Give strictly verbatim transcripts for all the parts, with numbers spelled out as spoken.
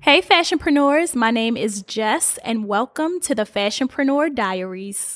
Hey, fashionpreneurs. My name is Jess, and welcome to the Fashionpreneur Diaries.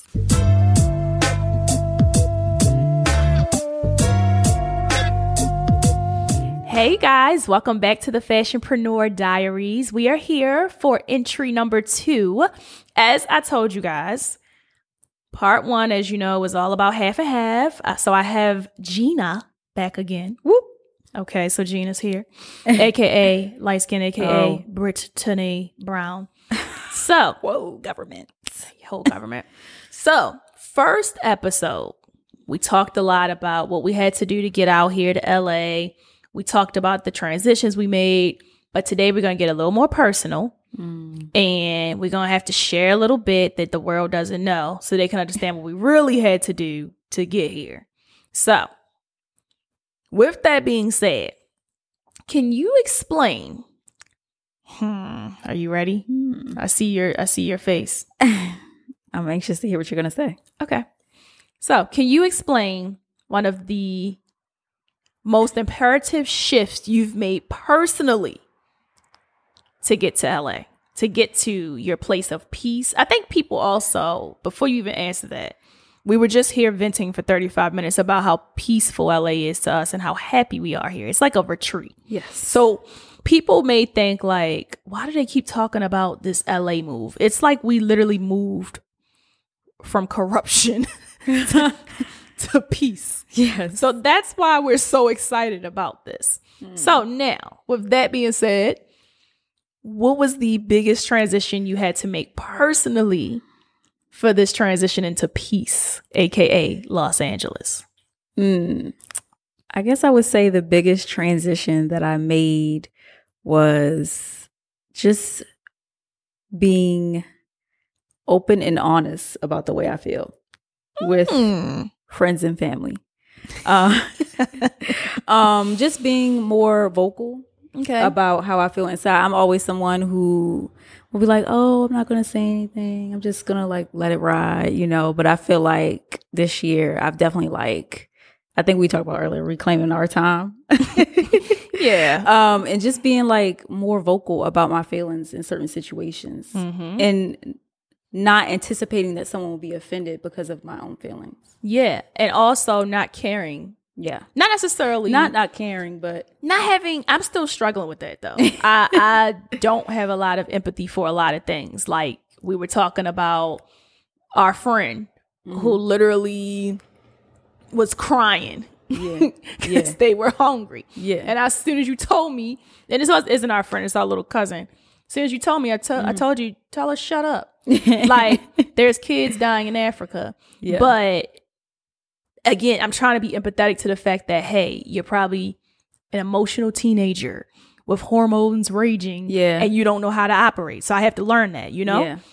Hey guys, welcome back to the Fashionpreneur Diaries. We are here for entry number two. As I told you guys, part one, as you know, was all about half and half. Uh, so I have Gina back again. Whoop. Okay, so Gina's here, a k a light skin, a k a. Oh. Brittany Brown. So, whoa, government. Whole government. So, first episode, we talked a lot about what we had to do to get out here to L A. We talked about the transitions we made, but today we're going to get a little more personal. Mm. And we're going to have to share a little bit that the world doesn't know so they can understand what we really had to do to get here. So, with that being said, can you explain? Hmm. Are you ready? Hmm. I see your I see your face. I'm anxious to hear what you're going to say. Okay. So, can you explain one of the most imperative shifts you've made personally to get to L A, to get to your place of peace? I think people also, before you even answer that, we were just here venting for thirty-five minutes about how peaceful L A is to us and how happy we are here. It's like a retreat. Yes. So people may think like, why do they keep talking about this L A move? It's like we literally moved from corruption to, to peace. Yes. So that's why we're so excited about this. Mm. So now, with that being said, what was the biggest transition you had to make personally for this transition into peace, a k a. Los Angeles? Mm, I guess I would say the biggest transition that I made was just being open and honest about the way I feel with mm. friends and family. Uh, um, just being more vocal okay. about how I feel inside. I'm always someone who will be like, oh, I'm not going to say anything. I'm just going to like let it ride, you know. But I feel like this year I've definitely like, I think we talked about earlier, reclaiming our time. Yeah. Um, and just being like more vocal about my feelings in certain situations mm-hmm. and not anticipating that someone will be offended because of my own feelings. Yeah. And also not caring. Yeah. Not necessarily. Not not caring, but. Not having. I'm still struggling with that, though. I, I don't have a lot of empathy for a lot of things. Like we were talking about our friend mm-hmm. who literally was crying. Yeah. Because yeah. they were hungry. Yeah. And as soon as you told me, and this isn't our friend, it's our little cousin. As soon as you told me, I, t- mm-hmm. I told you, tell us, shut up. Like, there's kids dying in Africa. Yeah. But again, I'm trying to be empathetic to the fact that, hey, you're probably an emotional teenager with hormones raging. Yeah. And you don't know how to operate. So I have to learn that, you know? Yeah.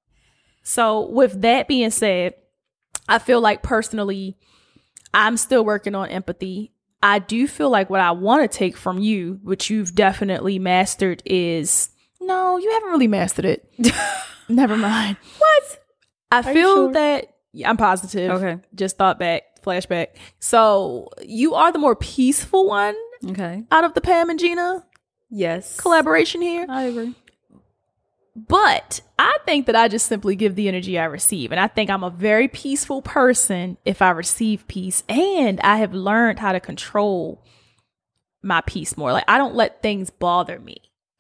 So with that being said, I feel like personally, I'm still working on empathy. I do feel like what I want to take from you, which you've definitely mastered, is no, you haven't really mastered it. Never mind. What? I Are feel sure? that yeah, I'm positive. Okay. Just thought back, flashback. So you are the more peaceful one. Okay. Out of the Pam and Gina. Yes. Collaboration here. I agree. But I think that I just simply give the energy I receive. And I think I'm a very peaceful person if I receive peace. And I have learned how to control my peace more. Like I don't let things bother me.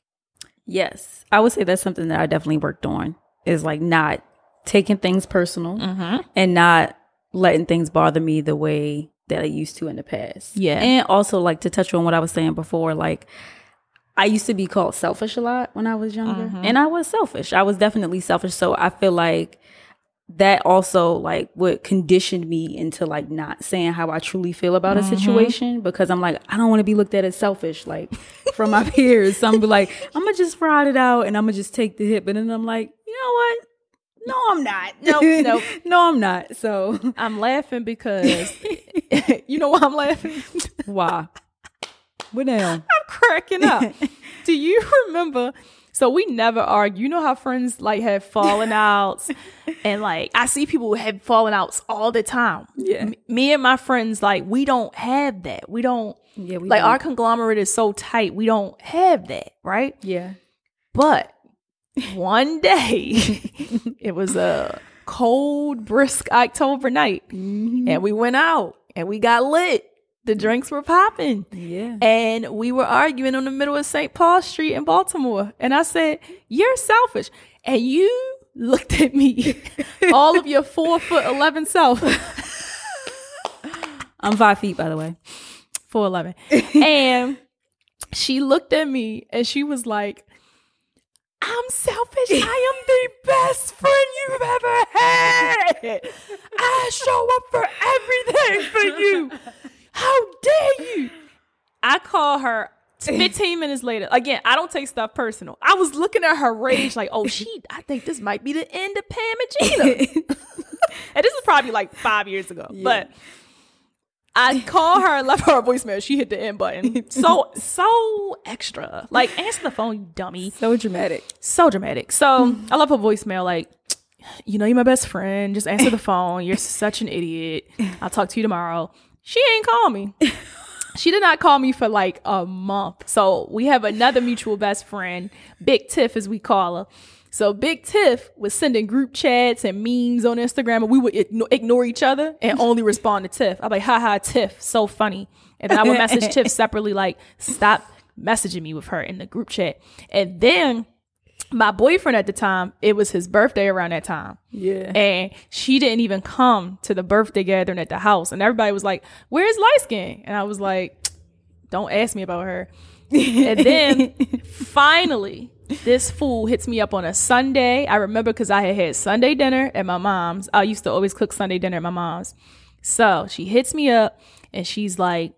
Yes. I would say that's something that I definitely worked on is like not taking things personal mm-hmm. and not letting things bother me the way that I used to in the past. Yeah. And also like to touch on what I was saying before, like I used to be called selfish a lot when I was younger mm-hmm. and I was selfish. I was definitely selfish. So I feel like that also like what conditioned me into like not saying how I truly feel about mm-hmm. a situation because I'm like, I don't want to be looked at as selfish like from my peers. So I'm be like, I'm going to just ride it out and I'm going to just take the hit. But then I'm like, you know what? No, I'm not. No, no, no, I'm not. So I'm laughing because you know why I'm laughing? Why? What now? I'm cracking up. Do you remember? So we never argue. You know how friends like have falling outs and like I see people who have falling outs all the time. Yeah. M- me and my friends, like we don't have that. We don't Yeah, we like don't. Our conglomerate is so tight. We don't have that, right? Yeah. But one day, it was a cold, brisk October night, mm-hmm. and we went out and we got lit. The drinks were popping. Yeah. And we were arguing on the middle of Saint Paul Street in Baltimore. And I said, you're selfish. And you looked at me, all of your four foot eleven self. I'm five feet, by the way. four eleven. And she looked at me and she was like, I'm selfish. I am the best friend you've ever had. I show up for everything for you. How dare you? I call her fifteen minutes later. Again, I don't take stuff personal. I was looking at her rage like, oh, she, I think this might be the end of Pam and Gina. And this is probably like five years ago. Yeah. But I called her and left her a voicemail. She hit the end button. So, so extra. Like, answer the phone, you dummy. So dramatic. So dramatic. So I left her voicemail like, you know, you're my best friend. Just answer the phone. You're such an idiot. I'll talk to you tomorrow. She ain't call me. She did not call me for like a month. So we have another mutual best friend, Big Tiff as we call her. So Big Tiff was sending group chats and memes on Instagram, and we would igno- ignore each other and only respond to Tiff. I'm like, haha, Tiff, so funny. And then I would message Tiff separately like, stop messaging me with her in the group chat. And then my boyfriend at the time, it was his birthday around that time. Yeah. And she didn't even come to the birthday gathering at the house. And everybody was like, where's light skin? And I was like, don't ask me about her. And then finally, this fool hits me up on a Sunday. I remember because I had had Sunday dinner at my mom's. I used to always cook Sunday dinner at my mom's. So she hits me up and she's like,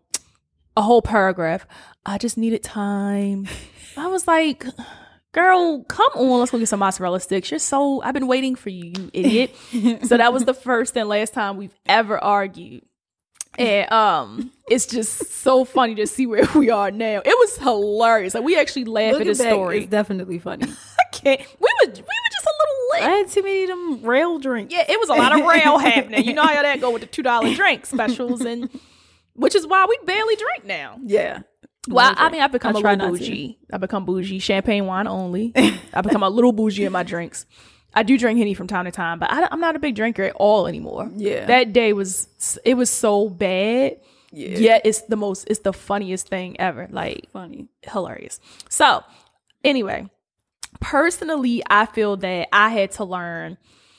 a whole paragraph. I just needed time. I was like, girl, come on, let's go get some mozzarella sticks. You're so, I've been waiting for you, you idiot. So that was the first and last time we've ever argued. And um, it's just so funny to see where we are now. It was hilarious. Like, we actually laugh at the story. It's definitely funny. I can't. We were, we were just a little lit. I had too many of them rail drinks. Yeah, it was a lot of rail happening. You know how that go with the two dollar drink specials, and which is why we barely drink now. Yeah. Well, I, I mean, I've become I a little bougie. I've become bougie. Champagne wine only. I've become a little bougie in my drinks. I do drink Henny from time to time, but I, I'm not a big drinker at all anymore. Yeah. That day was, it was so bad. Yeah. Yet it's the most, it's the funniest thing ever. Like, funny. Hilarious. So, anyway, personally, I feel that I had to learn,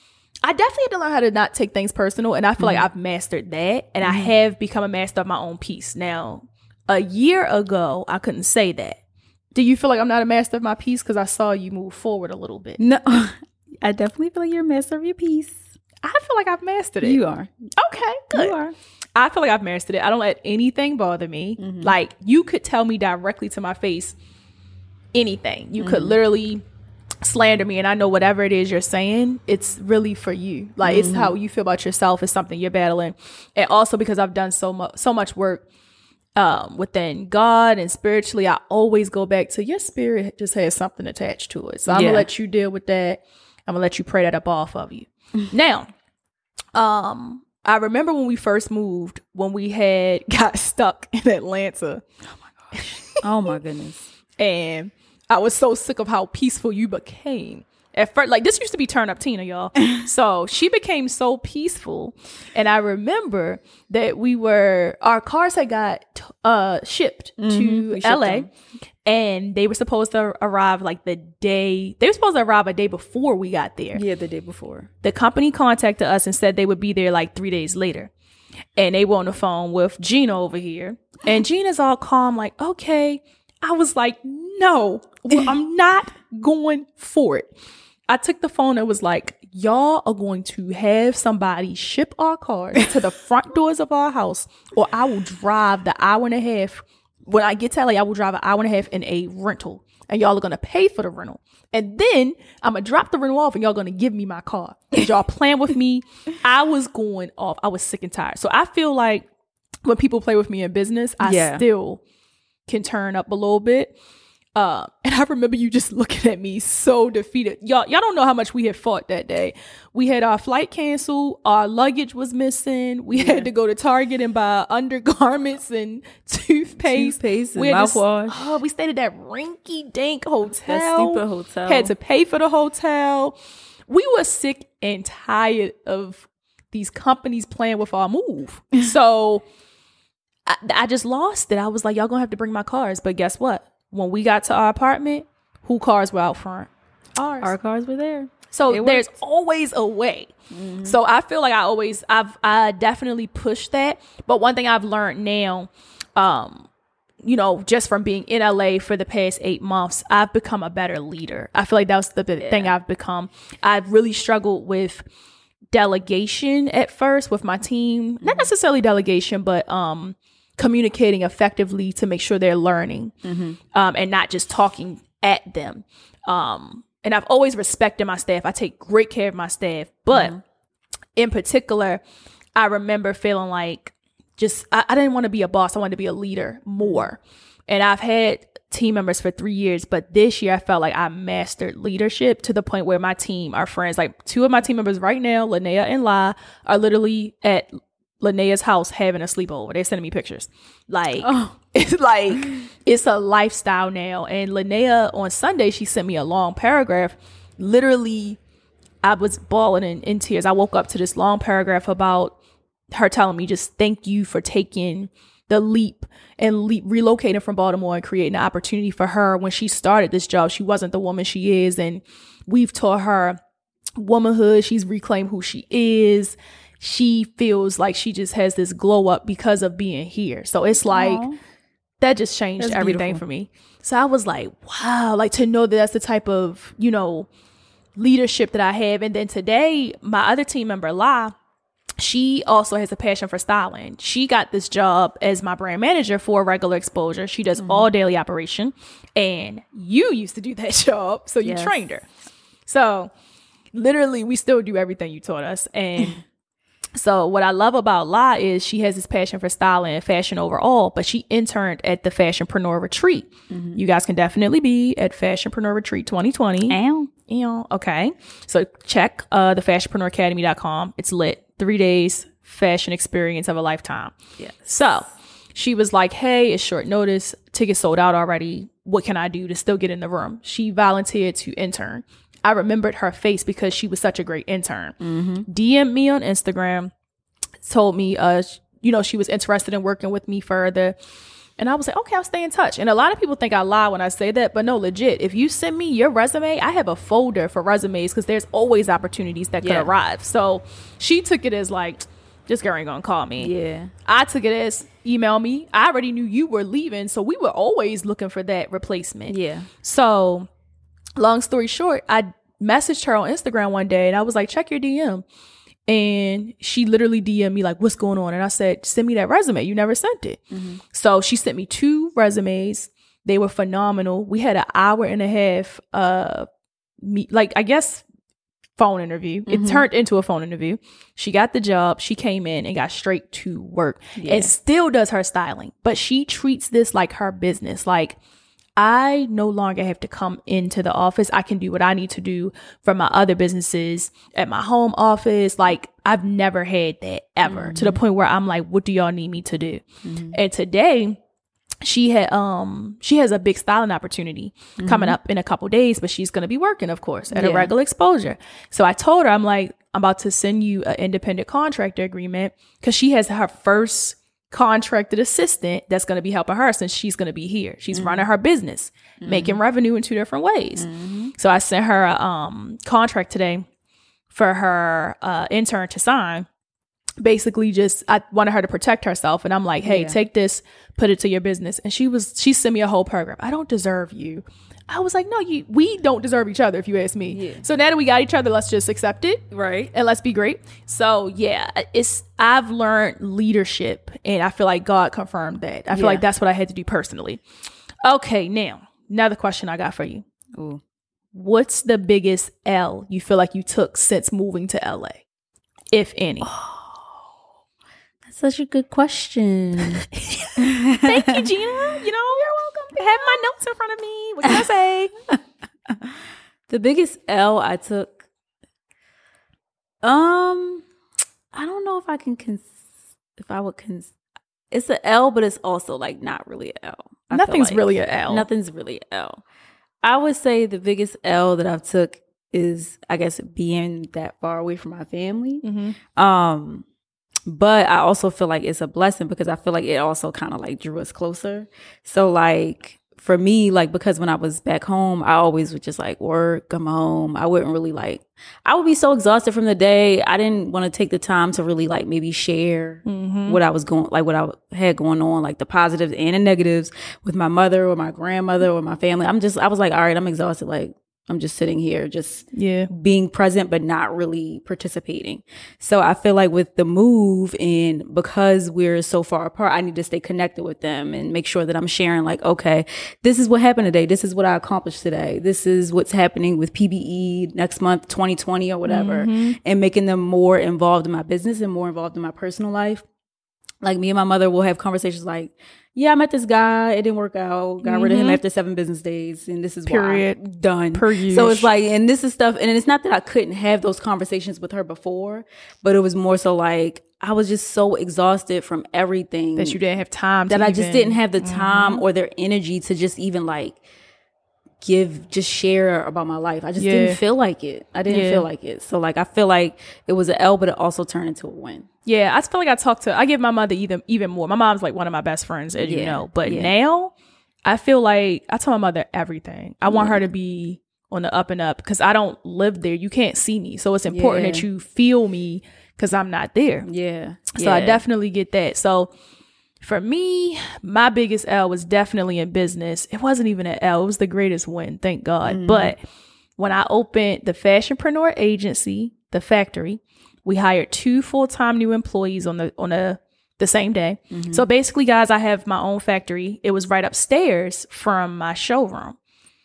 I definitely had to learn how to not take things personal. And I feel mm-hmm. like I've mastered that. And mm-hmm. I have become a master of my own peace. Now, a year ago, I couldn't say that. Do you feel like I'm not a master of my peace? Because I saw you move forward a little bit. No. I definitely feel like you're a master of your piece. I feel like I've mastered it. You are. Okay, good. You are. I feel like I've mastered it. I don't let anything bother me. Mm-hmm. Like, you could tell me directly to my face anything. You mm-hmm. could literally slander me, and I know whatever it is you're saying, it's really for you. Like, mm-hmm. it's how you feel about yourself. It's something you're battling. And also because I've done so much, so much work um, within God and spiritually, I always go back to your spirit just has something attached to it. So I'm yeah. going to let you deal with that. I'm gonna let you pray that up off of you. Now, um, I remember when we first moved, when we had got stuck in Atlanta. Oh my gosh. Oh my goodness. And I was so sick of how peaceful you became. At first, like, this used to be Turn Up Tina, y'all. So she became so peaceful. And I remember that we were, our cars had got uh, shipped mm-hmm. to L A. And they were supposed to arrive like the day, they were supposed to arrive a day before we got there. Yeah, the day before. The company contacted us and said they would be there like three days later. And they were on the phone with Gina over here. And Gina's all calm, like, okay. I was like, no, well, I'm not going for it. I took the phone and was like, y'all are going to have somebody ship our cars to the front doors of our house, or I will drive the hour and a half. When I get to L A, I will drive an hour and a half in a rental, and y'all are going to pay for the rental. And then I'm going to drop the rental off, and y'all going to give me my car. And y'all playing with me. I was going off. I was sick and tired. So I feel like when people play with me in business, I yeah. still can turn up a little bit. Uh, and I remember you just looking at me so defeated. Y'all, y'all don't know how much we had fought that day. We had our flight canceled. Our luggage was missing. We yeah. had to go to Target and buy undergarments and toothpaste. Toothpaste and mouthwash. Oh, we stayed at that rinky dink hotel. That stupid hotel. Had to pay for the hotel. We were sick and tired of these companies playing with our move. So I, I just lost it. I was like, y'all gonna have to bring my cars. But guess what? When we got to our apartment, who cars were out front? Ours. Our cars were there. So it there's worked. Always a way. Mm-hmm. So I feel like I always, I've, I definitely pushed that. But one thing I've learned now, um, you know, just from being in L A for the past eight months, I've become a better leader. I feel like that was the yeah. thing I've become. I've really struggled with delegation at first with my team. Mm-hmm. Not necessarily delegation, but um. communicating effectively to make sure they're learning mm-hmm. um, and not just talking at them. Um, and I've always respected my staff. I take great care of my staff. But mm-hmm. in particular, I remember feeling like just, I, I didn't want to be a boss. I wanted to be a leader more. And I've had team members for three years. But this year I felt like I mastered leadership to the point where my team, our friends, like two of my team members right now, Linnea and La, are literally at Linnea's house having a sleepover. They're sending me pictures. Like, oh. It's like, it's a lifestyle now. And Linnea on Sunday, she sent me a long paragraph. Literally, I was bawling in, in tears. I woke up to this long paragraph about her telling me just thank you for taking the leap and leap, relocating from Baltimore and creating an opportunity for her. When she started this job, she wasn't the woman she is. And we've taught her womanhood. She's reclaimed who she is. She feels like she just has this glow up because of being here. So it's like, aww, that just changed that's everything beautiful. For me. So I was like, wow, like to know that that's the type of, you know, leadership that I have. And then today, my other team member, La, she also has a passion for styling. She got this job as my brand manager for Regular Exposure. She does mm-hmm. all daily operation. And you used to do that job. So you yes. trained her. So literally, we still do everything you taught us. And so what I love about La is she has this passion for styling and fashion overall, but she interned at the Fashionpreneur Retreat. Mm-hmm. You guys can definitely be at Fashionpreneur Retreat twenty twenty. Ow. Ow. Okay. So check uh, the fashionpreneur academy dot com. It's lit. Three days fashion experience of a lifetime. Yeah. So she was like, hey, it's short notice. Tickets sold out already. What can I do to still get in the room? She volunteered to intern. I remembered her face because she was such a great intern. Mm-hmm. D M'd me on Instagram, told me, uh, you know, she was interested in working with me further. And I was like, okay, I'll stay in touch. And a lot of people think I lie when I say that, but no, legit. If you send me your resume, I have a folder for resumes because there's always opportunities that could yeah. arrive. So she took it as like, this girl ain't gonna call me. Yeah. I took it as email me. I already knew you were leaving. So we were always looking for that replacement. Yeah. So long story short, I messaged her on Instagram one day and I was like, check your D M. And she literally D M'd me like, what's going on? And I said, send me that resume. You never sent it. Mm-hmm. So she sent me two resumes. They were phenomenal. We had an hour and a half, uh, me, like, I guess, phone interview. Mm-hmm. It turned into a phone interview. She got the job. She came in and got straight to work yeah. and still does her styling. But she treats this like her business. Like, I no longer have to come into the office. I can do what I need to do for my other businesses at my home office. Like, I've never had that ever mm-hmm. to the point where I'm like, what do y'all need me to do? Mm-hmm. And today she had, um, she has a big styling opportunity mm-hmm. coming up in a couple days, but she's going to be working, of course, at yeah. a Regular Exposure. So I told her, I'm like, I'm about to send you an independent contractor agreement because she has her first contracted assistant that's going to be helping her since she's going to be here. She's mm-hmm. running her business, mm-hmm. making revenue in two different ways. Mm-hmm. So I sent her a um, contract today for her uh, intern to sign. Basically, just I wanted her to protect herself, and I'm like, "Hey, yeah. take this, put it to your business." And she was she sent me a whole paragraph. I don't deserve you. I was like, no, you. We don't deserve each other, if you ask me. Yeah. So now that we got each other, let's just accept it, right? And let's be great. So yeah, it's I've learned leadership, and I feel like God confirmed that. I feel yeah. like that's what I had to do personally. Okay, now another question I got for you. Ooh. What's the biggest L you feel like you took since moving to L A, if any? Oh, that's such a good question. Thank you, Gina. You know, you're welcome. have my notes in front of me. What can I say? The biggest L I took, um, I don't know if I can, cons- if I would, cons- it's an L, but it's also like not really an L. I Nothing's like really an L. Nothing's really an L. I would say the biggest L that I've took is, I guess, being that far away from my family. Mm-hmm. Um, but I also feel like it's a blessing because I feel like it also kind of like drew us closer. So like for me, like because when I was back home, I always would just like work, come home. I wouldn't really like, I would be so exhausted from the day. I didn't want to take the time to really like maybe share Mm-hmm. what I was going, like what I had going on, like the positives and the negatives with my mother or my grandmother or my family. I'm just, I was like, all right, I'm exhausted. Like I'm just sitting here, just Yeah. being present, but not really participating. So I feel like with the move and because we're so far apart, I need to stay connected with them and make sure that I'm sharing like, okay, this is what happened today. This is what I accomplished today. This is what's happening with P B E next month, twenty twenty or whatever, Mm-hmm. and making them more involved in my business and more involved in my personal life. Like me and my mother will have conversations like, yeah, I met this guy. It didn't work out. Got rid of him Mhm. after seven business days. And this is Period. why. Done. Per use. So it's like, and this is stuff. And it's not that I couldn't have those conversations with her before, but it was more so like, I was just so exhausted from everything. That you didn't have time to That I just even- didn't have the time Mhm. or their energy to just even like give, just share about my life. I just Yeah. didn't feel like it. I didn't Yeah. feel like it. So like, I feel like it was an L, but it also turned into a win. Yeah, I feel like I talk to, I give my mother even even more. My mom's like one of my best friends, as you Yeah, know. But yeah. now, I feel like I tell my mother everything. I want Yeah. her to be on the up and up because I don't live there. You can't see me. So it's important Yeah. that you feel me because I'm not there. Yeah. So I Yeah. definitely get that. So for me, my biggest L was definitely in business. It wasn't even an L. It was the greatest win, thank God. Mhm. But when I opened the Fashionpreneur agency, The Factory, we hired two full-time new employees on the on a the same day. Mm-hmm. So basically, guys, I have my own factory. It was right upstairs from my showroom.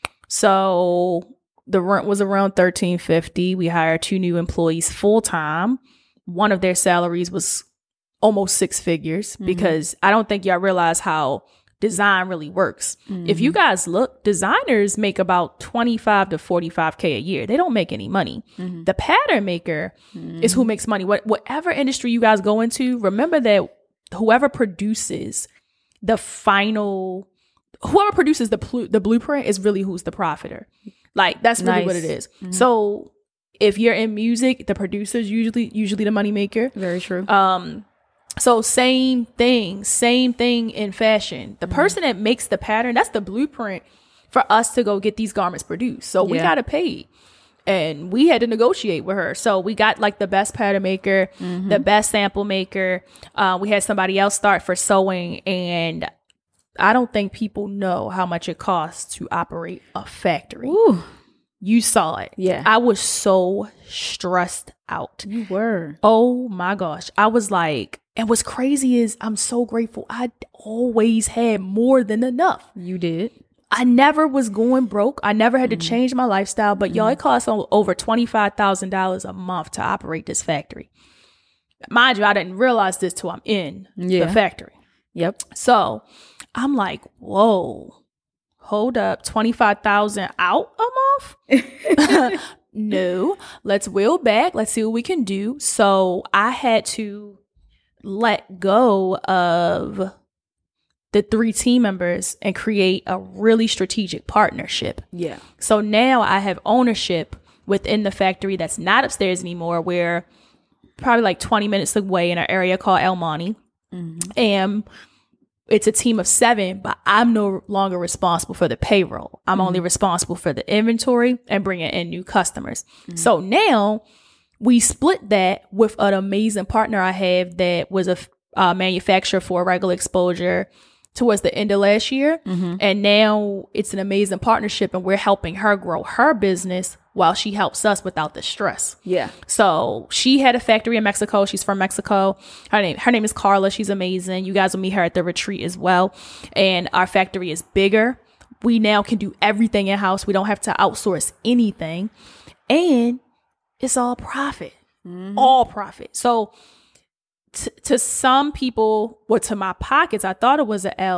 So the rent was around thirteen fifty. We hired two new employees full-time. One of their salaries was almost six figures Mhm. because I don't think y'all realize how design really works. If you guys look, designers make about twenty-five to forty-five K a year. They don't make any money. Mhm. The pattern maker is who makes money. What, whatever industry you guys go into, remember that whoever produces the final, whoever produces the plu- the blueprint is really who's the profiter. Like that's really Nice. what it is. So if you're in music, the producer's usually usually the money maker. Very true. Um, so same thing, same thing in fashion. The person that makes the pattern, that's the blueprint for us to go get these garments produced. So we Yeah. got to pay. And we had to negotiate with her. So we got like the best pattern maker, the best sample maker. Uh, we had somebody else start for sewing. And I don't think people know how much it costs to operate a factory. Ooh, You saw it. Yeah. I was so stressed out. you were. Oh my gosh. I was like, and what's crazy is I'm so grateful. I always had more than enough. You did. I never was going broke. I never had to change my lifestyle, but y'all, it costs o- over twenty-five thousand dollars a month to operate this factory. Mind you, I didn't realize this till I'm in Yeah. the factory. Yep. So I'm like, whoa, hold up, twenty-five thousand out a month? No, let's wheel back. Let's see what we can do. So I had to let go of the three team members and create a really strategic partnership. Yeah. So now I have ownership within the factory that's not upstairs anymore. We're probably like twenty minutes away in an area called El Monte. And it's a team of seven, but I'm no longer responsible for the payroll. I'm only responsible for the inventory and bringing in new customers. So now we split that with an amazing partner I have that was a uh, manufacturer for regular exposure towards the end of last year. And now it's an amazing partnership and we're helping her grow her business while she helps us without the stress. Yeah. So she had a factory in Mexico. She's from Mexico. Her name, her name is Carla. She's amazing. You guys will meet her at the retreat as well. And our factory is bigger. We now can do everything in house. We don't have to outsource anything. And it's all profit, all profit. So t- to some people, well, to my pockets, I thought it was an L,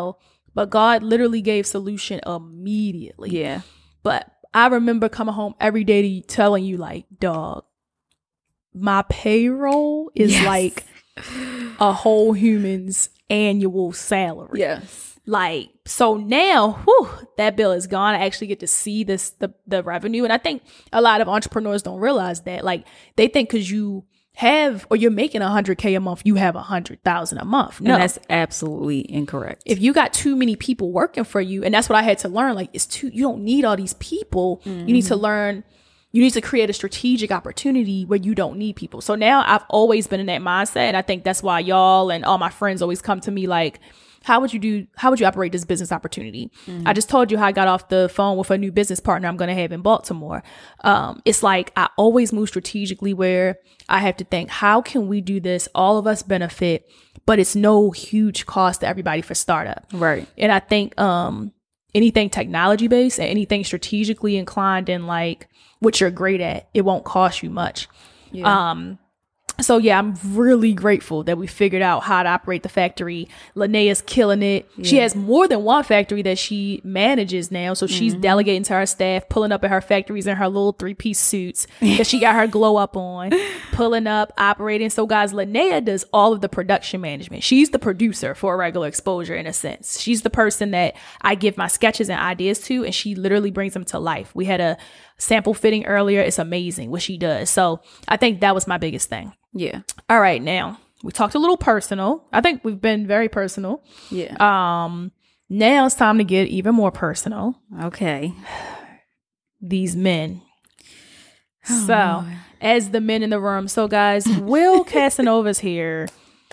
but God literally gave solution immediately. Yeah. But I remember coming home every day to you, telling you like, dog, my payroll is Yes. like a whole human's annual salary. Yes. Like, so now, whew, that bill is gone. I actually get to see this, the, the revenue. And I think a lot of entrepreneurs don't realize that. Like, they think because you have, or you're making one hundred K a month, you have one hundred thousand a month. No. And that's absolutely incorrect. If you got too many people working for you, and that's what I had to learn, like, it's too, you don't need all these people. Mm-hmm. You need to learn, you need to create a strategic opportunity where you don't need people. So now I've always been in that mindset. And I think that's why y'all and all my friends always come to me like, how would you do, how would you operate this business opportunity? Mm-hmm. I just told you how I got off the phone with a new business partner I'm going to have in Baltimore. Um, it's like I always move strategically where I have to think, how can we do this? All of us benefit, but it's no huge cost to everybody for startup. Right. And I think um, anything technology based and anything strategically inclined in like what you're great at, it won't cost you much. Yeah. Um, So yeah, I'm really grateful that we figured out how to operate the factory. Linnea's killing it. Yeah. She has more than one factory that she manages now. So she's mm-hmm. delegating to her staff, pulling up at her factories in her little three-piece suits that she got her glow up on, pulling up, operating. So guys, Linnea does all of the production management. She's the producer for Regular Exposure in a sense. She's the person that I give my sketches and ideas to, and she literally brings them to life. We had a sample fitting earlier. It's amazing what she does. So I think that was my biggest thing. Yeah. All right. Now we talked a little personal. I think we've been very personal. Yeah. Um, now it's time to get even more personal. Okay. These men. Oh, so Lord. As the men in the room. So guys, Will Casanova's here.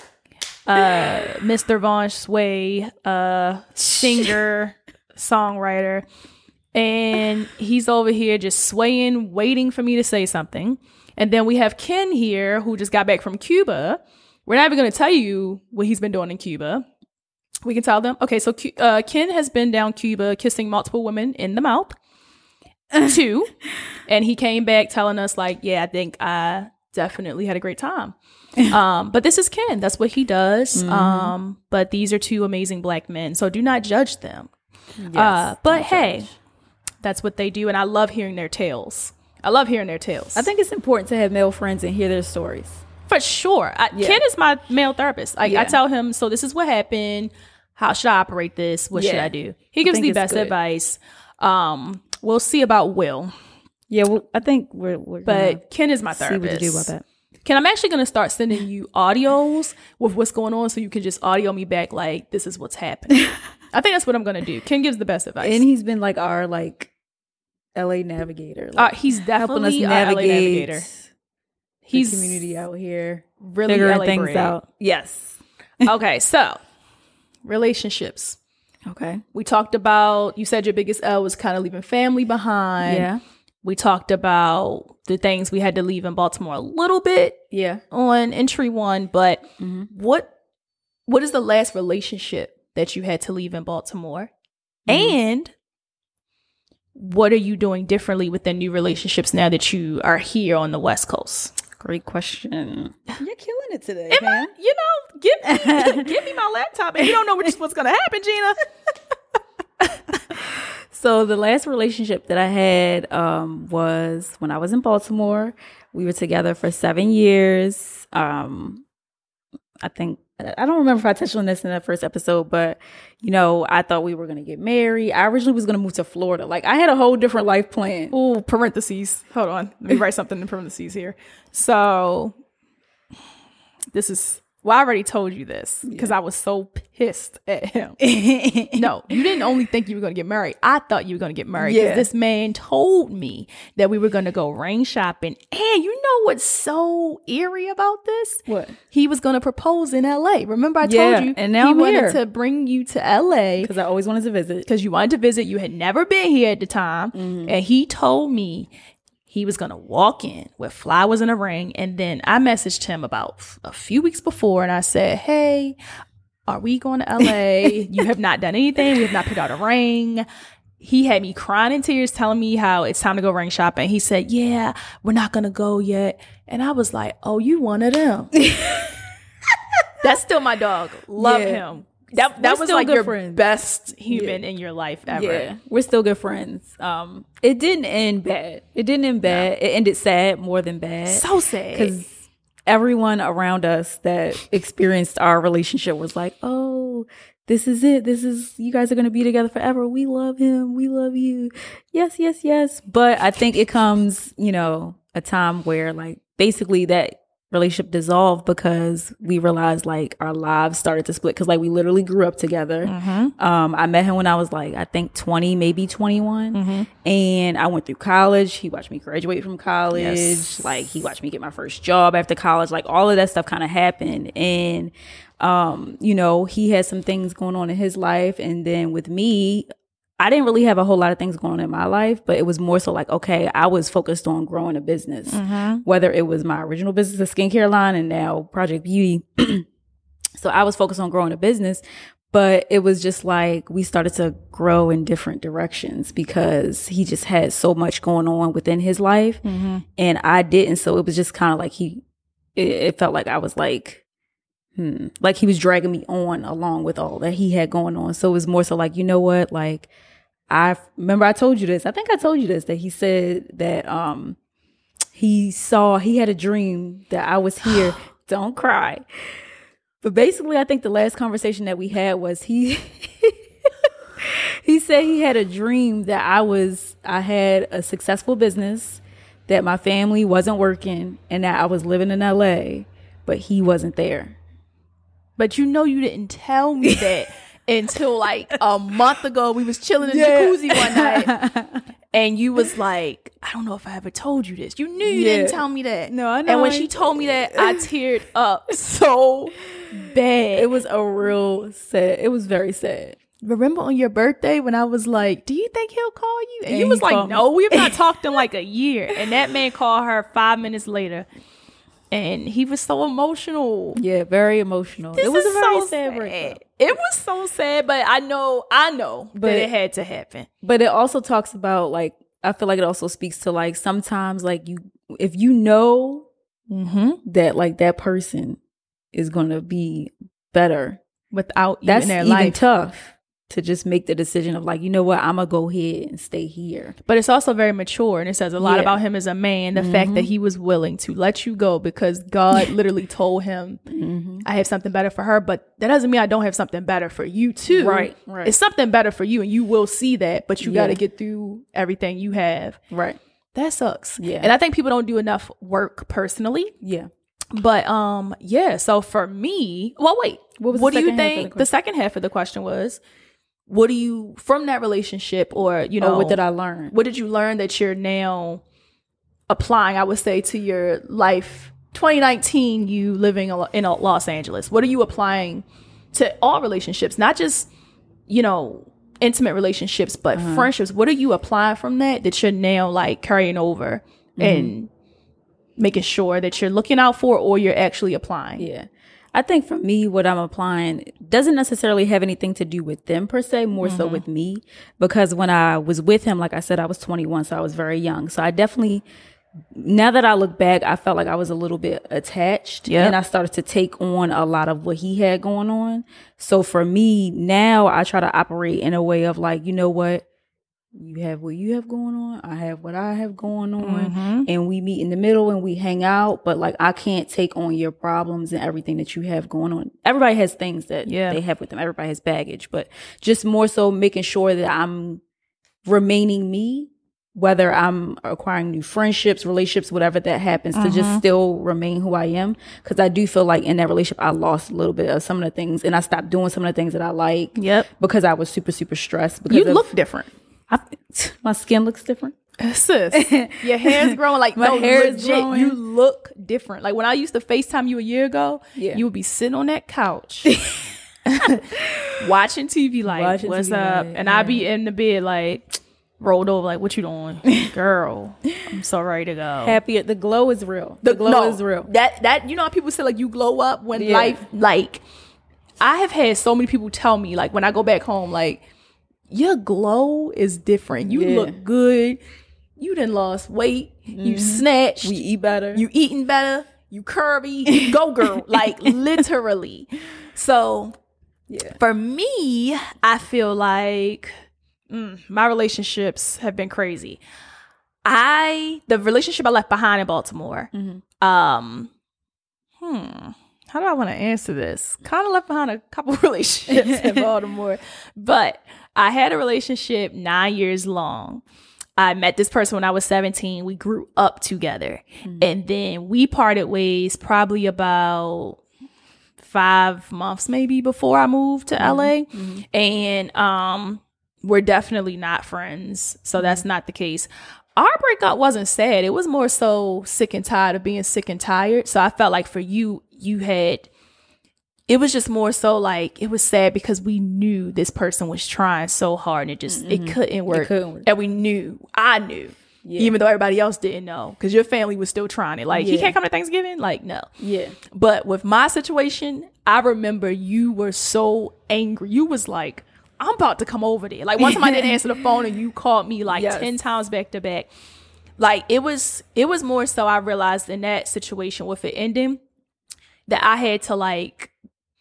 Uh, Mister Von Sway, uh, singer, songwriter. And he's over here just swaying, waiting for me to say something. And then we have Ken here, who just got back from Cuba. We're not even going to tell you what he's been doing in Cuba. We can tell them. Okay, so uh, Ken has been down Cuba kissing multiple women in the mouth. Two. And he came back telling us like, yeah, I think I definitely had a great time. Um, but this is Ken. That's what he does. Mm-hmm. Um, but these are two amazing Black men. So do not judge them. Yes, uh, but hey, judge. That's what they do. And I love hearing their tales. I love hearing their tales. I think it's important to have male friends and hear their stories. For sure. I, yeah. Ken is my male therapist. I, yeah. I tell him, so this is what happened. How should I operate this? What yeah. should I do? He gives the best good. advice. Um, we'll see about Will. Yeah, well, I think we're, we're But Ken is my therapist. See what to do about that. Ken, I'm actually going to start sending you audios with what's going on so you can just audio me back like, this is what's happening. I think that's what I'm going to do. Ken gives the best advice. And he's been like our like L A navigator. Like, uh, he's definitely our L A navigator. He's the community out here. Really figuring L A things bread. out. Yes. Okay, so relationships. Okay. We talked about, you said your biggest L was kind of leaving family behind. Yeah. We talked about the things we had to leave in Baltimore a little bit. Yeah. On entry one, but mm-hmm. what what is the last relationship that you had to leave in Baltimore? Mm-hmm. And what are you doing differently with the new relationships now that you are here on the West Coast? Great question. You're killing it today, Am man. I, you know, give me, give me my laptop, and you don't know which, what's going to happen, Gina. So the last relationship that I had um, was when I was in Baltimore. We were together for seven years. Um, I think, I don't remember if I touched on this in that first episode, but, you know, I thought we were going to get married. I originally was going to move to Florida. Like, I had a whole different life plan. Oh, parentheses. Hold on. Let me write something in parentheses here. So this is, well, I already told you this because yeah. I was so pissed at him. No, you didn't only think you were going to get married. I thought you were going to get married because yeah. this man told me that we were going to go rain shopping. And you know what's so eerie about this? What? He was going to propose in L A. Remember I told yeah, you? And now he I'm wanted here. to bring you to L A. Because I always wanted to visit. Because you wanted to visit. You had never been here at the time. Mm-hmm. And he told me he was going to walk in with flowers in a ring. And then I messaged him about a few weeks before and I said, hey, are we going to L A? You have not done anything. We have not picked out a ring. He had me crying in tears telling me how it's time to go ring shopping. He said, yeah, we're not going to go yet. And I was like, oh, you one of them. That's still my dog. Love yeah. him. that that We're was still like good your friends. best human Yeah. in your life ever. Yeah, we're still good friends. Um, it didn't end bad. It didn't end bad. It ended sad more than bad. So sad. Because everyone around us that experienced our relationship was like, oh, this is it. This is, you guys are going to be together forever. We love him. We love you. Yes, yes, yes. But I think it comes, you know, a time where like basically that relationship dissolved because we realized like our lives started to split because like we literally grew up together. Mm-hmm. Um, I met him when I was like, I think twenty, maybe twenty-one. Mm-hmm. And I went through college. He watched me graduate from college. Yes. Like he watched me get my first job after college. Like all of that stuff kind of happened. And, um, you know, he had some things going on in his life. And then with me, I didn't really have a whole lot of things going on in my life, but it was more so like, okay, I was focused on growing a business, Mm-hmm. whether whether it was my original business, the skincare line, and now Project Beauty. So I was focused on growing a business, but it was just like we started to grow in different directions because he just had so much going on within his life Mm-hmm. and I didn't. So it was just kind of like he, it, it felt like I was like, hmm, like he was dragging me on along with all that he had going on. So it was more so like, you know what, like, I remember I told you this. I think I told you this, that he said that um he saw, he had a dream that I was here. Don't cry. But basically, I think the last conversation that we had was he he said he had a dream that I was, I had a successful business, that my family wasn't working, and that I was living in L A, but he wasn't there. But you know you didn't tell me that until like a month ago. We was chilling in the Yeah. jacuzzi one night and you was like, I don't know if I ever told you this. You knew you Yeah. didn't tell me that. No, I know. And when she told me that, I teared up so bad. It was a real sad, it was very sad. Remember on your birthday when I was like, do you think he'll call you? And And you he was like, called no, me. we have not talked in like a year. And that man called her five minutes later. And he was so emotional. Yeah, very emotional. This it was is a very so sad sad. breakup. It was so sad, but I know, I know But- that it had to happen. But it also talks about like, I feel like it also speaks to like sometimes like you, if you know Mm-hmm. that like that person is going to be better, Without you that's in their even life. tough to just make the decision of like, you know what, I'm going to go ahead and stay here. But it's also very mature, and it says a lot Yeah. about him as a man. The fact that he was willing to let you go because God literally told him, Mm-hmm. I have something better for her, but that doesn't mean I don't have something better for you too. Right, right. It's something better for you, and you will see that, but you Yeah. got to get through everything you have. Right. That sucks. Yeah. And I think people don't do enough work personally. Yeah. But um, yeah. So for me, well, wait. What was the what do you second half of the think? The, question? second half of the question was, what do you from that relationship, or you know, Oh, what did I learn? what did you learn that you're now applying? I would say to your life, twenty nineteen, you living a- in a Los Angeles. What are you applying to all relationships, not just you know intimate relationships, but Uh-huh. friendships? What are you applying from that that you're now like carrying over Mm-hmm. and making sure that you're looking out for, or you're actually applying? Yeah. I think for me, what I'm applying doesn't necessarily have anything to do with them per se, more so with me. Because when I was with him, like I said, I was twenty-one, so I was very young. So I definitely, now that I look back, I felt like I was a little bit attached. Yep. And I started to take on a lot of what he had going on. So for me, now I try to operate in a way of like, you know what? You have what you have going on. I have what I have going on. Mm-hmm. And we meet in the middle and we hang out. But like, I can't take on your problems and everything that you have going on. Everybody has things that Yeah. they have with them. Everybody has baggage. But just more so making sure that I'm remaining me, whether I'm acquiring new friendships, relationships, whatever that happens, to just still remain who I am. Because I do feel like in that relationship, I lost a little bit of some of the things. And I stopped doing some of the things that I like. Yep. Because I was super, super stressed. Because You of- look different. I, my skin looks different. Sis, your hair's growing. Like, My no, hair is legit, growing. you look different. Like, when I used to FaceTime you a year ago, Yeah. you would be sitting on that couch watching T V like, Watching what's T V up? like, and I'd be in the bed like, rolled over like, what you doing? Girl, I'm so ready to go. Happier. The glow is real. The, glow no, is real. That, that, you know how people say like, you glow up when Yeah. life, like, I have had so many people tell me, like, when I go back home, like, your glow is different. You Yeah. look good. You done lost weight. You snatched. We eat better. You eating better. You curvy. You go girl. Like, literally. So Yeah. For me, I feel like mm, my relationships have been crazy. I the relationship I left behind in Baltimore. Mm-hmm. Um, hmm. How do I want to answer this? Kind of left behind a couple relationships in Baltimore, but I had a relationship nine years long. I met this person when I was seventeen. We grew up together, mm-hmm. and then we parted ways probably about five months maybe before I moved to mm-hmm. L A. Mm-hmm. And um, we're definitely not friends, so mm-hmm. that's not the case. Our breakup wasn't sad. It was more so sick and tired of being sick and tired. So I felt like for you, you had, it was just more so like, it was sad because we knew this person was trying so hard and it just, mm-hmm. it couldn't work. It couldn't work. And we knew, I knew, yeah. even though everybody else didn't know, because your family was still trying it. Like, yeah. he can't come to Thanksgiving? Like, no. Yeah. But with my situation, I remember you were so angry. You was like, I'm about to come over there. Like, one time I didn't answer the phone and you called me like yes. ten times back to back. Like, it was, it was more so I realized in that situation with it ending that I had to like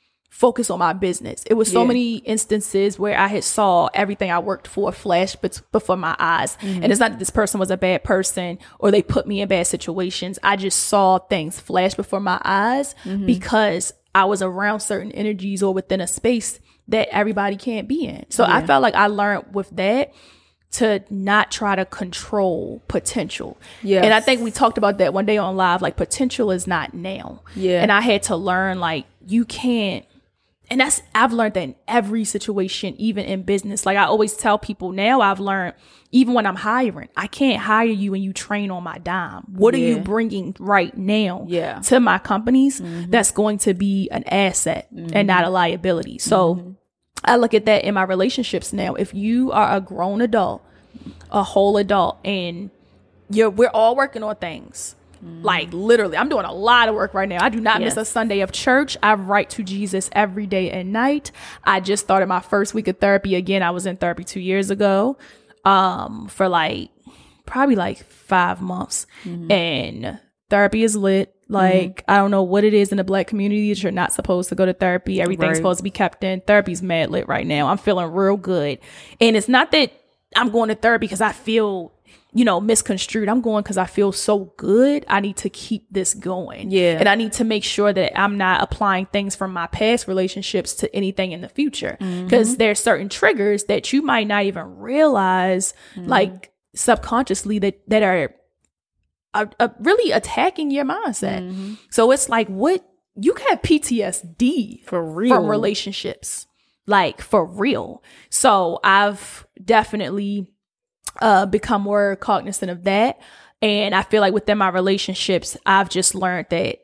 focus on my business. It was so yeah. many instances where I had saw everything I worked for flash bet- before my eyes. Mm-hmm. And it's not that this person was a bad person or they put me in bad situations. I just saw things flash before my eyes mm-hmm. because I was around certain energies or within a space that everybody can't be in. So yeah. I felt like I learned with that to not try to control potential. Yes. And I think we talked about that one day on live, like potential is not now. Yeah. And I had to learn like you can't, and that's, I've learned that in every situation, even in business. Like I always tell people now I've learned, even when I'm hiring, I can't hire you and you train on my dime. What yeah. are you bringing right now yeah. to my companies mm-hmm. that's going to be an asset mm-hmm. and not a liability? So mm-hmm. I look at that in my relationships now. If you are a grown adult, a whole adult, and you're, we're all working on things. Mm. Like literally, I'm doing a lot of work right now. I do not yes. miss a Sunday of church. I write to Jesus every day and night. I just started my first week of therapy again. I was in therapy two years ago um, for like probably like five months. Mm-hmm. And therapy is lit. Like, mm-hmm. I don't know what it is in the Black community that you're not supposed to go to therapy. Everything's right. supposed to be kept in. Therapy's mad lit right now. I'm feeling real good. And it's not that I'm going to therapy because I feel, you know, misconstrued. I'm going because I feel so good. I need to keep this going. Yeah. And I need to make sure that I'm not applying things from my past relationships to anything in the future. Because mm-hmm. there's certain triggers that you might not even realize, mm-hmm. like subconsciously that, that are Are, are really attacking your mindset. Mm-hmm. So it's like, what you can have P T S D for real from relationships, like for real. So I've definitely uh, become more cognizant of that. And I feel like within my relationships, I've just learned that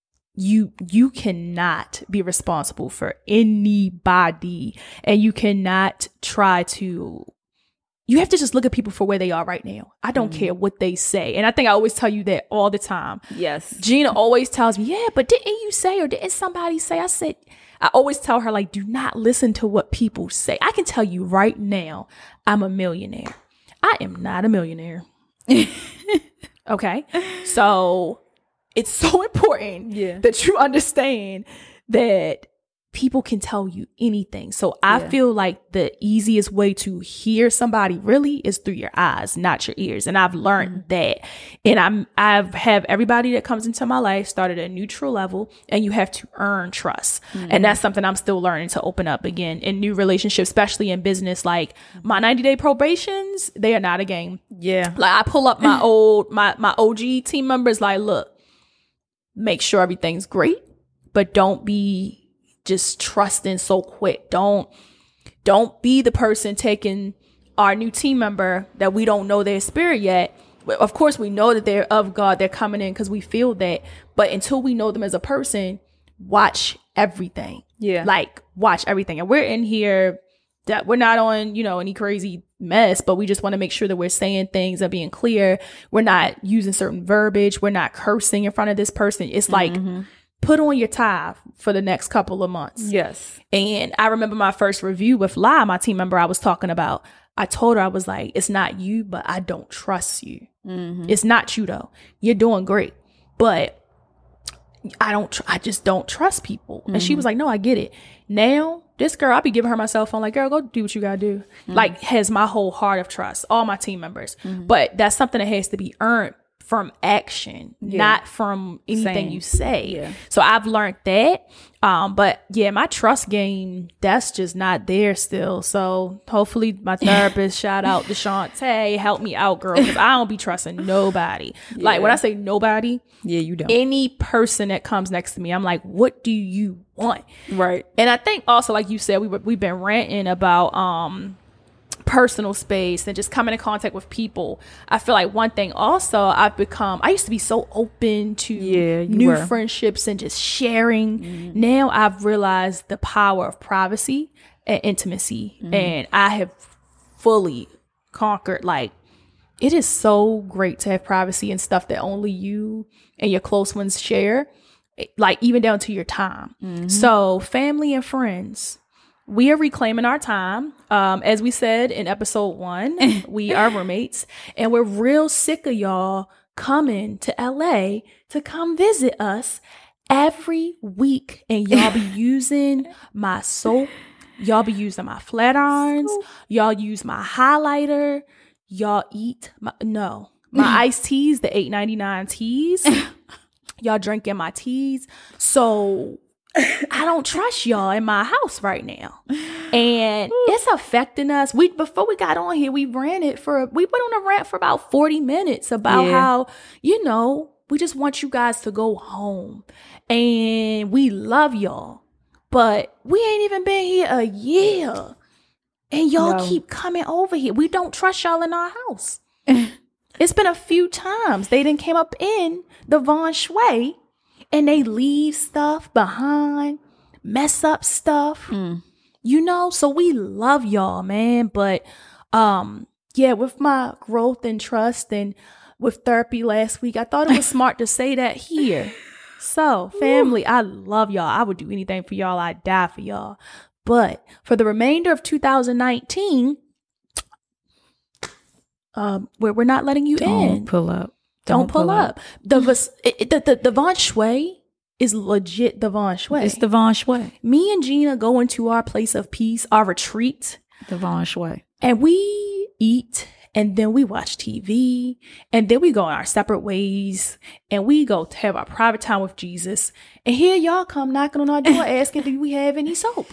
you you cannot be responsible for anybody, and you cannot try to. You have to just look at people for where they are right now. I don't mm-hmm. care what they say. And I think I always tell you that all the time. Yes. Gina always tells me, yeah, but didn't you say, or didn't somebody say? I said, I always tell her, like, do not listen to what people say. I can tell you right now, I'm a millionaire. I am not a millionaire. Okay. So it's so important yeah. that you understand that people can tell you anything. So I yeah. feel like the easiest way to hear somebody really is through your eyes, not your ears. And I've learned mm-hmm. that. And I'm, I've have everybody that comes into my life started at a neutral level, and you have to earn trust. Mm-hmm. And that's something I'm still learning to open up again in new relationships, especially in business. Like my ninety day probations, they are not a game. Yeah. Like I pull up my old, my, my O G team members, like, look, make sure everything's great, but don't be just trusting so quick. Don't don't be the person taking our new team member that we don't know their spirit yet. Of course, we know that they're of God. They're coming in because we feel that. But until we know them as a person, watch everything. Yeah. Like, watch everything. And we're in here, that we're not on, you know, any crazy mess, but we just want to make sure that we're saying things and being clear. We're not using certain verbiage. We're not cursing in front of this person. It's like, mm-hmm. put on your tie for the next couple of months. Yes. And I remember my first review with Lai, my team member I was talking about. I told her, I was like, it's not you, but I don't trust you. Mm-hmm. It's not you though. You're doing great, but I don't, tr- I just don't trust people. Mm-hmm. And she was like, no, I get it. Now this girl, I'll be giving her my cell phone, like, girl, go do what you gotta do. Mm-hmm. Like, has my whole heart of trust, all my team members. Mm-hmm. But that's something that has to be earned from action, yeah. not from anything Same. you say. Yeah. So I've learned that. Um, but yeah, my trust game, that's just not there still. So hopefully my therapist, shout out to Shantae, help me out, girl, because I don't be trusting nobody. Yeah. Like when I say nobody, yeah, you don't. Any person that comes next to me, I'm like, what do you want? Right. And I think also, like you said, we were, we've been ranting about, um, personal space and just coming in contact with people. I feel like one thing also I've become, I used to be so open to yeah, new were. friendships and just sharing. Mm-hmm. Now I've realized the power of privacy and intimacy. Mm-hmm. And I have fully conquered, like, it is so great to have privacy and stuff that only you and your close ones share, like even down to your time. Mm-hmm. So family and friends, we are reclaiming our time. Um, as we said in episode one, we are roommates, and we're real sick of y'all coming to L A to come visit us every week. And y'all be using my soap. Y'all be using my flat irons. Y'all use my highlighter. Y'all eat my, no, my iced teas, the eight ninety-nine teas. Y'all drinking my teas. So I don't trust y'all in my house right now. And it's affecting us. We before we got on here, we ran it for we went on a rant for about forty minutes about yeah. how, you know, we just want you guys to go home. And we love y'all. But we ain't even been here a year. And y'all no. keep coming over here. We don't trust y'all in our house. It's been a few times they done came up in the Von Shway. And they leave stuff behind, mess up stuff, mm. you know? So we love y'all, man. But um, yeah, with my growth and trust and with therapy last week, I thought it was smart to say that here. So family, I love y'all. I would do anything for y'all. I'd die for y'all. But for the remainder of two thousand nineteen, um, where we're not letting you Don't in. pull up. Don't, Don't pull, pull up. up. The, the, the, the Von Shway is legit the Von Shway. It's the Von Shway. Me and Gina go into our place of peace, our retreat. The Von Shway. And we eat, and then we watch T V, and then we go our separate ways, and we go to have our private time with Jesus. And here y'all come knocking on our door asking, do we have any soap?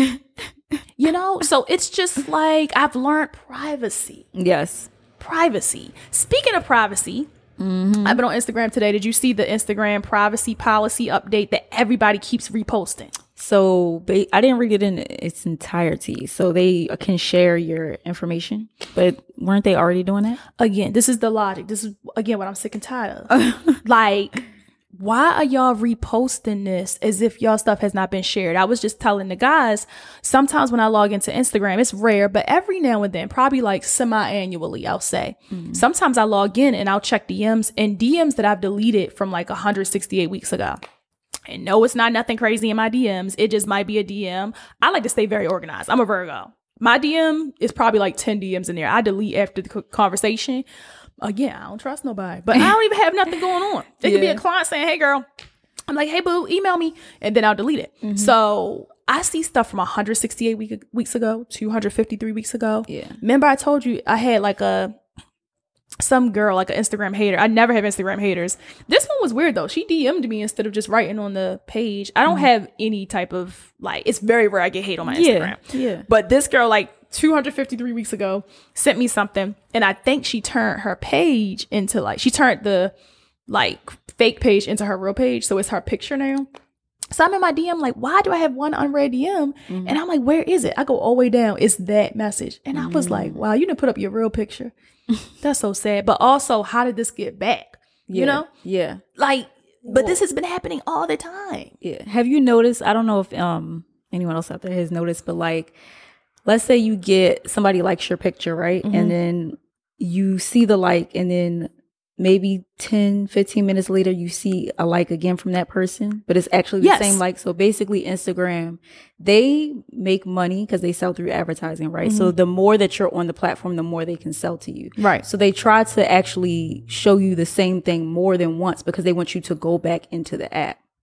You know? So it's just like, I've learned privacy. Yes. Privacy. Speaking of privacy, mm-hmm. I've been on Instagram today. Did you see the Instagram privacy policy update that everybody keeps reposting? So I didn't read it in its entirety. So they can share your information, but weren't they already doing that? Again, this is the logic. This is, again, what I'm sick and tired of. Like, why are y'all reposting this as if y'all stuff has not been shared? I was just telling the guys, sometimes when I log into Instagram, it's rare, but every now and then, probably like semi-annually, I'll say. Mm-hmm. Sometimes I log in and I'll check D Ms, and D Ms that I've deleted from like one hundred sixty-eight weeks ago. And no, it's not nothing crazy in my D Ms. It just might be a D M. I like to stay very organized. I'm a Virgo. My D M is probably like ten D Ms in there. I delete after the conversation. Again, I don't trust nobody, but I don't even have nothing going on. It yeah. could be a client saying, hey girl, I'm like, hey boo, email me, and then I'll delete it. Mm-hmm. So I see stuff from one hundred sixty-eight week, weeks ago, two hundred fifty-three weeks ago. Yeah. Remember I told you I had like a, some girl, like an Instagram hater. I never have Instagram haters. This one was weird though. She D M'd me instead of just writing on the page. I don't mm-hmm. have any type of, like, it's very rare I get hate on my Instagram. Yeah. yeah. But this girl, like, two hundred fifty-three weeks ago, sent me something, and I think she turned her page into like she turned the like fake page into her real page, so it's her picture now. So I'm in my D M like, why do I have one unread D M? Mm-hmm. And I'm like, where is it? I go all the way down, it's that message, and mm-hmm. I was like, wow, you didn't put up your real picture. That's so sad. But also, how did this get back? Yeah. You know, yeah, like, but Whoa. This has been happening all the time. Yeah. Have you noticed? I don't know if um anyone else out there has noticed, but like, let's say you get somebody likes your picture, right? Mm-hmm. And then you see the like, and then maybe ten, fifteen minutes later, you see a like again from that person, but it's actually the yes. same like. So basically Instagram, they make money because they sell through advertising, right? Mm-hmm. So the more that you're on the platform, the more they can sell to you. Right. So they try to actually show you the same thing more than once because they want you to go back into the app.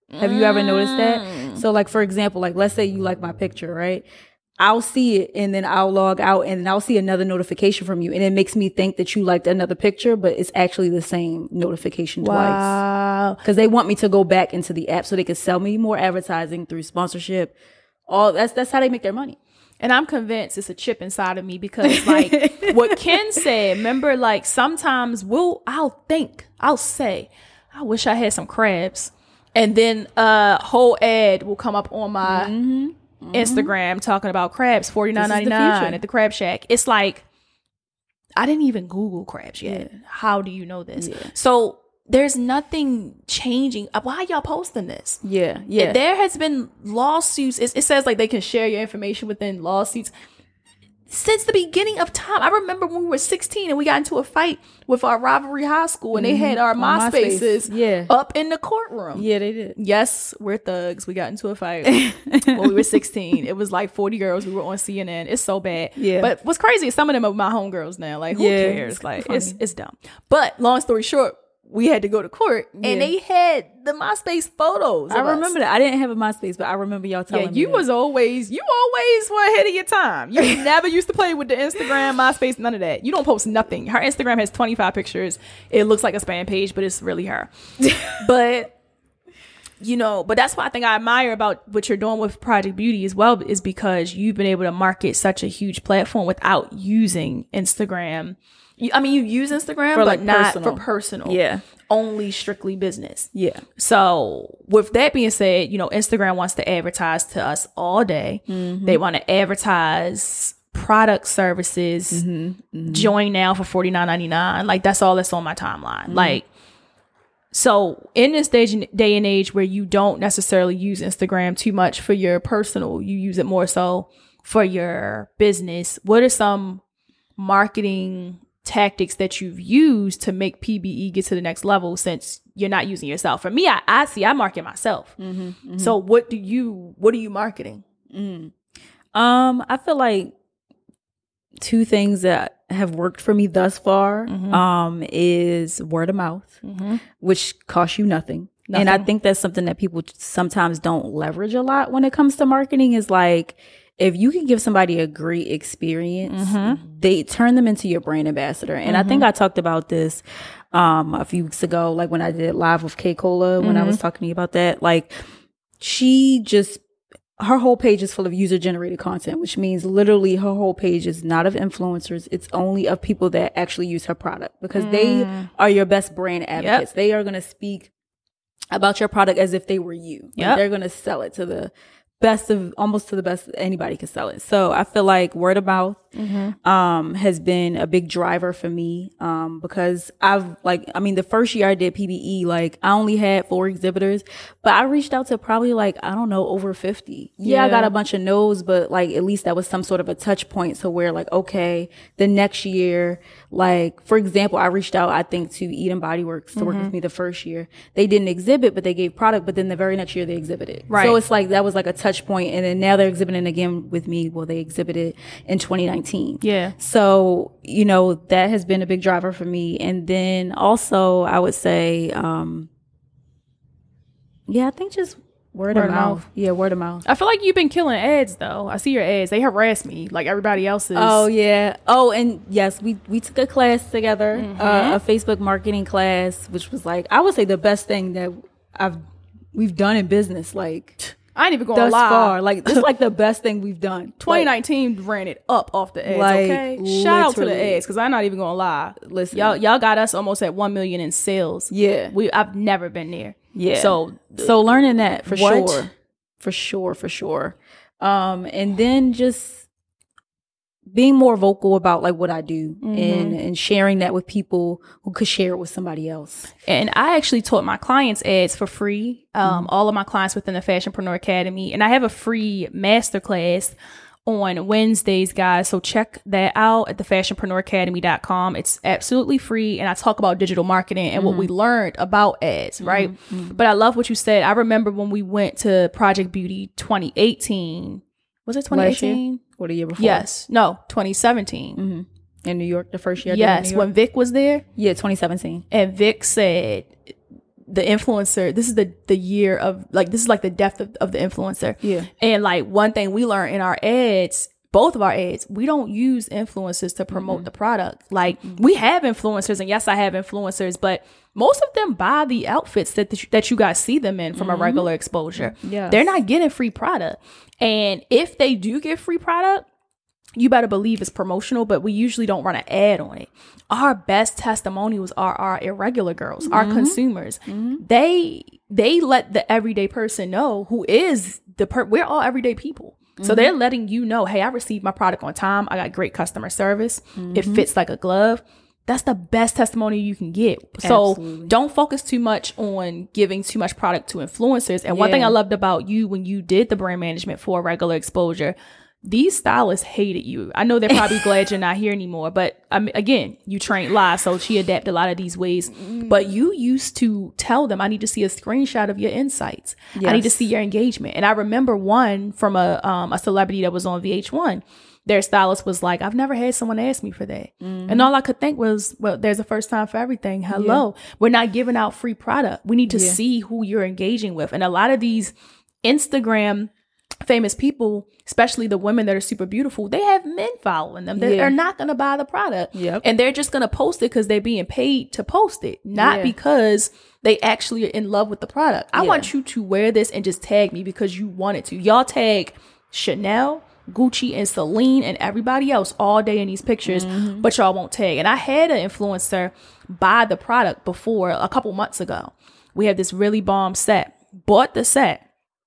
Have you ever noticed that? So like, for example, like let's say you like my picture, right? I'll see it and then I'll log out and I'll see another notification from you. And it makes me think that you liked another picture, but it's actually the same notification twice. Wow. Because they want me to go back into the app so they can sell me more advertising through sponsorship. All that's that's how they make their money. And I'm convinced it's a chip inside of me because like what Ken said, remember, like sometimes we'll, I'll think, I'll say, I wish I had some crabs. And then a whole ad will come up on my mm-hmm. Mm-hmm. Instagram talking about crabs, forty-nine ninety-nine at the Crab Shack. It's like, I didn't even Google crabs yet. Yeah. How do you know this? Yeah. So there's nothing changing. Why are y'all posting this? Yeah, yeah. There has been lawsuits. It, it says like they can share your information within lawsuits since the beginning of time. I remember when we were sixteen and we got into a fight with our rivalry high school and mm-hmm. they had our MySpaces MySpace. Yeah. up in the courtroom. Yeah, they did. Yes, we're thugs. We got into a fight when we were sixteen. It was like forty girls. We were on C N N. It's so bad. Yeah. But what's crazy is some of them are my homegirls now. Like, who yeah, cares? it's Like, funny. it's it's dumb. But long story short, we had to go to court and yeah. they had the MySpace photos. I remember us. that. I didn't have a MySpace, but I remember y'all telling yeah, me. You that. was always, you always were ahead of your time. You never used to play with the Instagram, MySpace, none of that. You don't post nothing. Her Instagram has twenty-five pictures. It looks like a spam page, but it's really her. But, you know, but that's what I think I admire about what you're doing with Project Beauty as well, is because you've been able to market such a huge platform without using Instagram. You, I mean, you use Instagram, for but like not personal. for personal. Yeah. Only strictly business. Yeah. So with that being said, you know, Instagram wants to advertise to us all day. Mm-hmm. They want to advertise product services. Mm-hmm. Mm-hmm. Join now for forty-nine ninety-nine. Like that's all that's on my timeline. Mm-hmm. Like, so in this day, day and age where you don't necessarily use Instagram too much for your personal, you use it more so for your business. What are some marketing tactics that you've used to make P B E get to the next level since you're not using yourself? For me, I, I see I market myself. Mm-hmm, mm-hmm. So what do you what are you marketing? Mm. Um, I feel like two things that have worked for me thus far mm-hmm. um is word of mouth, mm-hmm. which costs you nothing. nothing. And I think that's something that people sometimes don't leverage a lot when it comes to marketing, is like, if you can give somebody a great experience, mm-hmm. they turn them into your brand ambassador. And mm-hmm. I think I talked about this um, a few weeks ago, like when I did live with K Cola, mm-hmm. when I was talking to you about that. Like, she just, her whole page is full of user generated content, which means literally her whole page is not of influencers. It's only of people that actually use her product, because mm. they are your best brand advocates. Yep. They are going to speak about your product as if they were you. Yep. Like, they're going to sell it to the best of, almost to the best anybody can sell it. So I feel like word of mouth mm-hmm. um, has been a big driver for me, um, because I've like, I mean, the first year I did P B E, like I only had four exhibitors, but I reached out to probably like, I don't know, over fifty. Yeah, yeah. I got a bunch of no's, but like at least that was some sort of a touch point. So where like, okay, the next year, like for example, I reached out, I think to Eden Body Works to mm-hmm. work with me the first year. They didn't exhibit, but they gave product, but then the very next year they exhibited. Right. So it's like, that was like a touch point, and then now they're exhibiting again with me. Well, they exhibited in twenty nineteen. Yeah. So, you know, that has been a big driver for me. And then also I would say, um, yeah, I think just word, word of mouth. mouth. Yeah, word of mouth. I feel like you've been killing ads though. I see your ads. They harass me like everybody else's. Oh yeah. Oh, and yes, we, we took a class together, mm-hmm. uh, a Facebook marketing class, which was like, I would say the best thing that I've, we've done in business. Like, I ain't even going to thus lie. far. Like, this is like the best thing we've done. twenty nineteen like, ran it up off the ads, like, okay? Shout out to the ads, because I'm not even going to lie. Listen. Y'all y'all got us almost at one million in sales. Yeah. we I've never been there. Yeah. So, so learning that for what? sure. For sure, for sure. Um, and then just being more vocal about like what I do mm-hmm. and, and sharing that with people who could share it with somebody else. And I actually taught my clients ads for free. Um, mm-hmm. All of my clients within the Fashionpreneur Academy. And I have a free masterclass on Wednesdays, guys. So check that out at the fashionpreneur academy dot com. It's absolutely free. And I talk about digital marketing and mm-hmm. what we learned about ads, right? Mm-hmm. But I love what you said. I remember when we went to Project Beauty twenty eighteen. Was it twenty eighteen? Or the year before? Yes. No, twenty seventeen. Mm-hmm. In New York, the first year I yes, did in New York? When Vic was there? Yeah, twenty seventeen. And Vic said, the influencer, this is the the year of like, this is like the death of, of the influencer. Yeah. And like one thing we learned in our ads, both of our ads, we don't use influencers to promote mm-hmm. the product. Like mm-hmm. we have influencers, and yes, I have influencers, but most of them buy the outfits that the, that you guys see them in from mm-hmm. a regular exposure. Yes. They're not getting free product. And if they do get free product, you better believe it's promotional, but we usually don't run an ad on it. Our best testimonials are our irregular girls, mm-hmm. our consumers. Mm-hmm. They they let the everyday person know who is the per- we're all everyday people. Mm-hmm. So they're letting you know, hey, I received my product on time. I got great customer service. Mm-hmm. It fits like a glove. That's the best testimony you can get. So Absolutely. Don't focus too much on giving too much product to influencers. And yeah. one thing I loved about you when you did the brand management for regular exposure, these stylists hated you. I know they're probably glad you're not here anymore, but I mean, again, you trained live, so she adapted a lot of these ways. But you used to tell them, I need to see a screenshot of your insights. Yes. I need to see your engagement. And I remember one from a um, a celebrity that was on V H one. Their stylist was like, I've never had someone ask me for that. Mm-hmm. And all I could think was, well, there's a first time for everything. Hello. Yeah. We're not giving out free product. We need to yeah. see who you're engaging with. And a lot of these Instagram famous people, especially the women that are super beautiful, they have men following them. They yeah. are not going to buy the product. Yep. And they're just going to post it because they're being paid to post it, not yeah. because they actually are in love with the product. I yeah. want you to wear this and just tag me because you wanted to. Y'all tag Chanel, Gucci, and Celine and everybody else all day in these pictures, mm-hmm. but y'all won't tag. And I had an influencer buy the product before a couple months ago. We had this really bomb set, bought the set,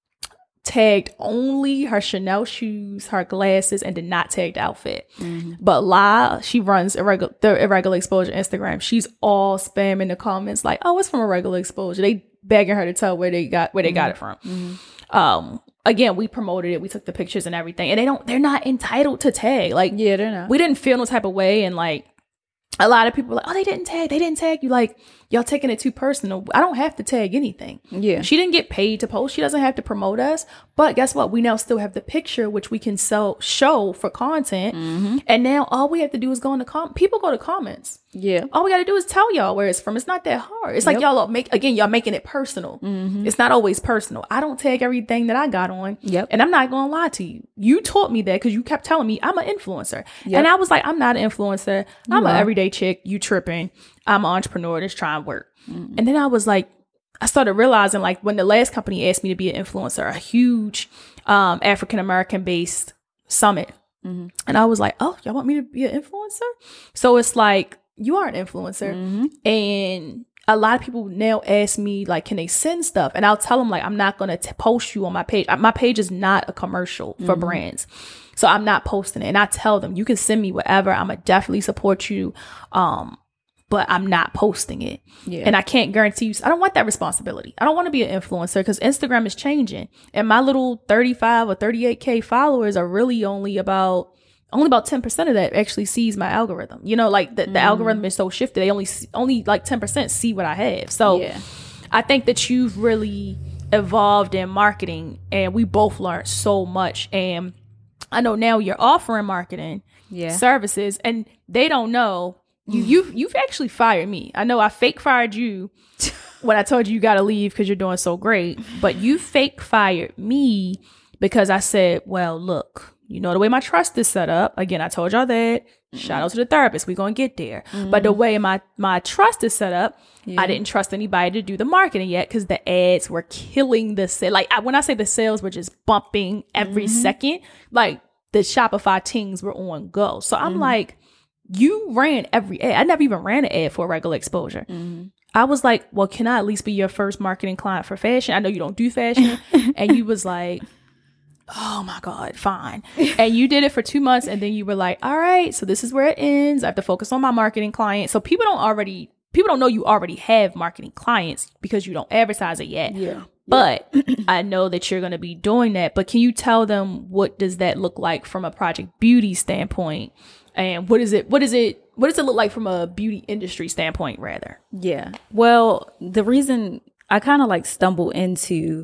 tagged only her Chanel shoes, her glasses, and did not tag the outfit. Mm-hmm. But La, she runs irregular, the Irregular Exposure Instagram. She's all spamming the comments like, oh, it's from Irregular Exposure. They begging her to tell where they got where they mm-hmm. got it from. Mm-hmm. Um, again, we promoted it. We took the pictures and everything, and they don't. They're not entitled to tag. Like, yeah, they're not. We didn't feel no type of way, and like a lot of people were like, oh, they didn't tag. They didn't tag you. Like, y'all taking it too personal. I don't have to tag anything. Yeah. She didn't get paid to post. She doesn't have to promote us. But guess what? We now still have the picture, which we can sell, show for content. Mm-hmm. And now all we have to do is go in the com. People go to comments. Yeah. All we got to do is tell y'all where it's from. It's not that hard. It's yep. like y'all make, again, y'all making it personal. Mm-hmm. It's not always personal. I don't tag everything that I got on. Yep. And I'm not going to lie to you. You taught me that because you kept telling me I'm an influencer. Yep. And I was like, I'm not an influencer. I'm an everyday chick. You tripping. I'm an entrepreneur that's trying to work. Mm-hmm. And then I was like, I started realizing, like, when the last company asked me to be an influencer, a huge um, African-American based summit. Mm-hmm. And I was like, oh, y'all want me to be an influencer? So it's like, you are an influencer. Mm-hmm. And a lot of people now ask me, like, can they send stuff? And I'll tell them, like, I'm not going to post you on my page. My page is not a commercial for mm-hmm. brands. So I'm not posting it. And I tell them, you can send me whatever. I'm going to definitely support you. Um, but I'm not posting it. Yeah. And I can't guarantee you, I don't want that responsibility. I don't want to be an influencer because Instagram is changing. And my little thirty-five or thirty-eight K followers are really only about, only about ten percent of that actually sees my algorithm. You know, like the, the mm. algorithm is so shifted. They only, see, only like ten percent see what I have. So yeah. I think that you've really evolved in marketing and we both learned so much. And I know now you're offering marketing yeah. services and they don't know. You, you've, you've actually fired me. I know I fake fired you when I told you you got to leave because you're doing so great. But you fake fired me because I said, well, look, you know, the way my trust is set up. Again, I told y'all that. Mm-hmm. Shout out to the therapist. We're going to get there. Mm-hmm. But the way my, my trust is set up, yeah. I didn't trust anybody to do the marketing yet because the ads were killing the sale. Like I, when I say the sales were just bumping every mm-hmm. second, like the Shopify tings were on go. So I'm mm-hmm. like, you ran every ad. I never even ran an ad for Regular Exposure. Mm-hmm. I was like, well, can I at least be your first marketing client for fashion? I know you don't do fashion. And you was like, oh my God, fine. And you did it for two months. And then you were like, all right, so this is where it ends. I have to focus on my marketing client. So people don't already, people don't know you already have marketing clients because you don't advertise it yet. Yeah. But yeah. I know that you're going to be doing that. But can you tell them what does that look like from a Project Beauty standpoint? And what is it, what is it, what does it look like from a beauty industry standpoint, rather? Yeah. Well, the reason I kind of like stumbled into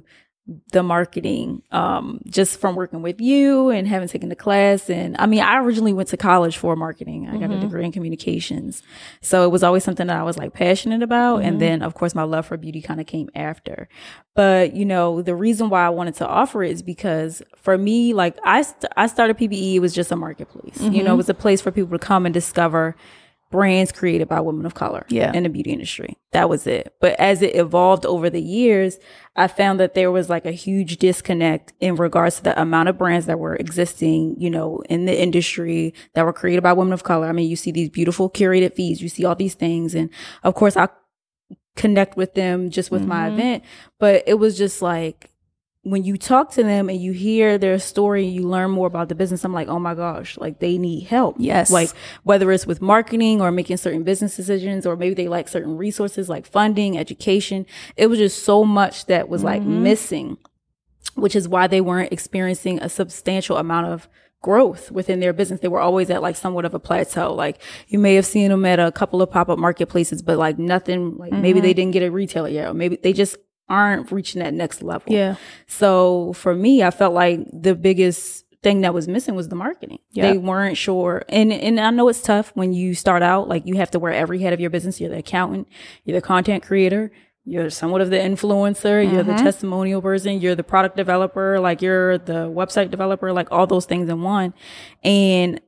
the marketing, um, just from working with you and having taken the class. And I mean, I originally went to college for marketing. I got mm-hmm. a degree in communications. So it was always something that I was like passionate about. Mm-hmm. And then of course my love for beauty kind of came after. But you know, the reason why I wanted to offer it is because for me, like I, st- I started P B E, it was just a marketplace. Mm-hmm. You know, it was a place for people to come and discover brands created by women of color yeah. in the beauty industry. That was it. But as it evolved over the years, I found that there was like a huge disconnect in regards to the amount of brands that were existing, you know, in the industry that were created by women of color. I mean, you see these beautiful curated feeds, you see all these things. And of course, I connect with them just with mm-hmm. my event. But it was just like, when you talk to them and you hear their story, you learn more about the business. I'm like, oh my gosh, like they need help. Yes. Like whether it's with marketing or making certain business decisions, or maybe they like certain resources like funding, education. It was just so much that was like mm-hmm. missing, which is why they weren't experiencing a substantial amount of growth within their business. They were always at like somewhat of a plateau. Like you may have seen them at a couple of pop-up marketplaces, but like nothing, like mm-hmm. maybe they didn't get a retailer yet, or maybe they just aren't reaching that next level. Yeah. So for me, I felt like the biggest thing that was missing was the marketing. Yep. They weren't sure. And and I know it's tough when you start out, like you have to wear every head of your business. You're the accountant, you're the content creator, you're somewhat of the influencer, mm-hmm. you're the testimonial person, you're the product developer, like you're the website developer, like all those things in one. And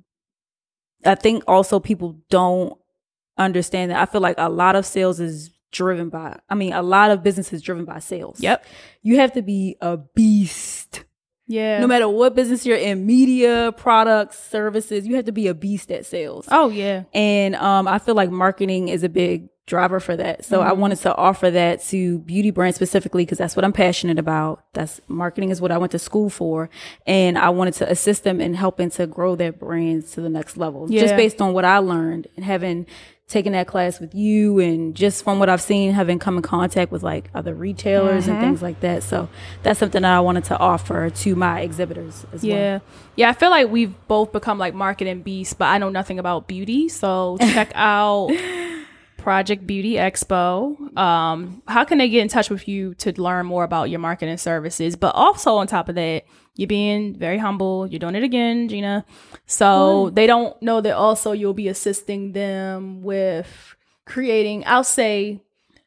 I think also people don't understand that. I feel like a lot of sales is driven by, I mean, a lot of business is driven by sales. Yep. You have to be a beast. Yeah. No matter what business you're in, media, products, services, you have to be a beast at sales. Oh, yeah. And um, I feel like marketing is a big driver for that. So mm-hmm. I wanted to offer that to beauty brands specifically because that's what I'm passionate about. That's marketing is what I went to school for. And I wanted to assist them in helping to grow their brands to the next level. Yeah. Just based on what I learned and having taking that class with you, and just from what I've seen, having come in contact with like other retailers mm-hmm. and things like that. So that's something that I wanted to offer to my exhibitors as yeah. well. Yeah. Yeah. I feel like we've both become like marketing beasts, but I know nothing about beauty. So check out Project Beauty Expo. Um, how can they get in touch with you to learn more about your marketing services? But also on top of that, you're being very humble. You're doing it again, Gina. So what? They don't know that also you'll be assisting them with creating, I'll say,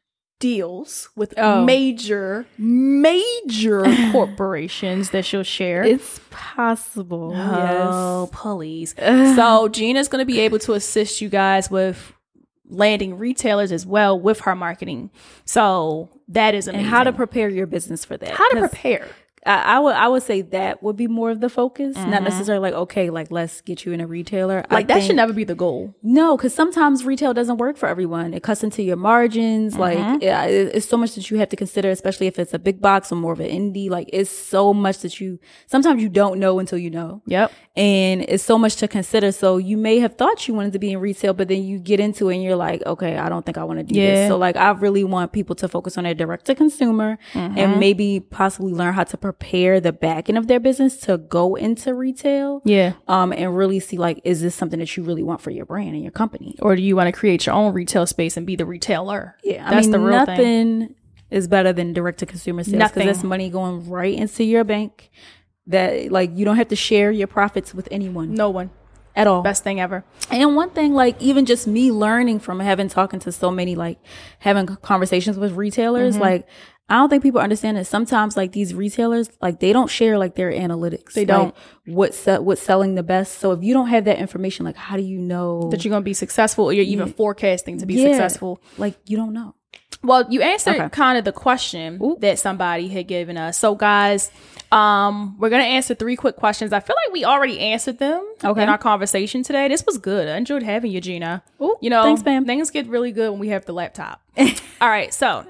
deals with oh. major, major corporations that she'll share. It's possible. Oh, yes. Please. So Gina's going to be able to assist you guys with landing retailers as well with her marketing. So that is amazing. And how to prepare your business for that. How to prepare. I, I would I would say that would be more of the focus, mm-hmm. not necessarily like, okay, like let's get you in a retailer. Like I that think, should never be the goal. No, because sometimes retail doesn't work for everyone. It cuts into your margins. Mm-hmm. Like yeah, it, it's so much that you have to consider, especially if it's a big box or more of an indie. Like it's so much that you sometimes you don't know until you know. Yep. And it's so much to consider. So you may have thought you wanted to be in retail, but then you get into it and you're like, okay, I don't think I want to do yeah. this. So like I really want people to focus on their direct to consumer mm-hmm. and maybe possibly learn how to prepare the back end of their business to go into retail. Yeah. Um, and really see like, is this something that you really want for your brand and your company? Or do you want to create your own retail space and be the retailer? Yeah. That's I mean, the real nothing thing. Is better than direct to consumer sales. Because that's money going right into your bank that like you don't have to share your profits with anyone. No one. At all. Best thing ever. And one thing, like even just me learning from having talking to so many, like having conversations with retailers, mm-hmm. like I don't think people understand that sometimes like these retailers, like they don't share like their analytics. They don't. Like, what's se- what's selling the best. So if you don't have that information, like how do you know that you're going to be successful or you're even yeah. forecasting to be yeah. successful? Like you don't know. Well, you answered okay. kind of the question Ooh. that somebody had given us. So guys, um, we're going to answer three quick questions. I feel like we already answered them okay. in our conversation today. This was good. I enjoyed having you, Gina. Ooh, you know, thanks, ma'am. Things get really good when we have the laptop. All right. So,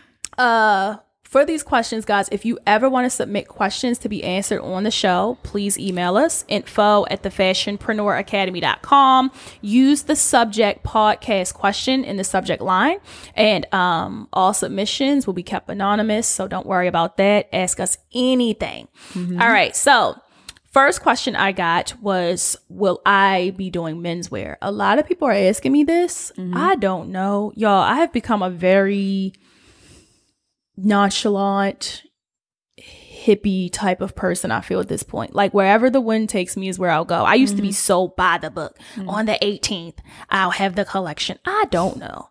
uh, for these questions, guys, if you ever want to submit questions to be answered on the show, please email us, info at the fashionpreneur academy dot com. Use the subject podcast question in the subject line. And um, all submissions will be kept anonymous, so don't worry about that. Ask us anything. Mm-hmm. All right, so first question I got was, will I be doing menswear? A lot of people are asking me this. Mm-hmm. I don't know. Y'all, I have become a very nonchalant, hippie type of person, I feel, at this point. Like, wherever the wind takes me is where I'll go. I used mm-hmm. to be so by the book. Mm-hmm. On the eighteenth, I'll have the collection. I don't know.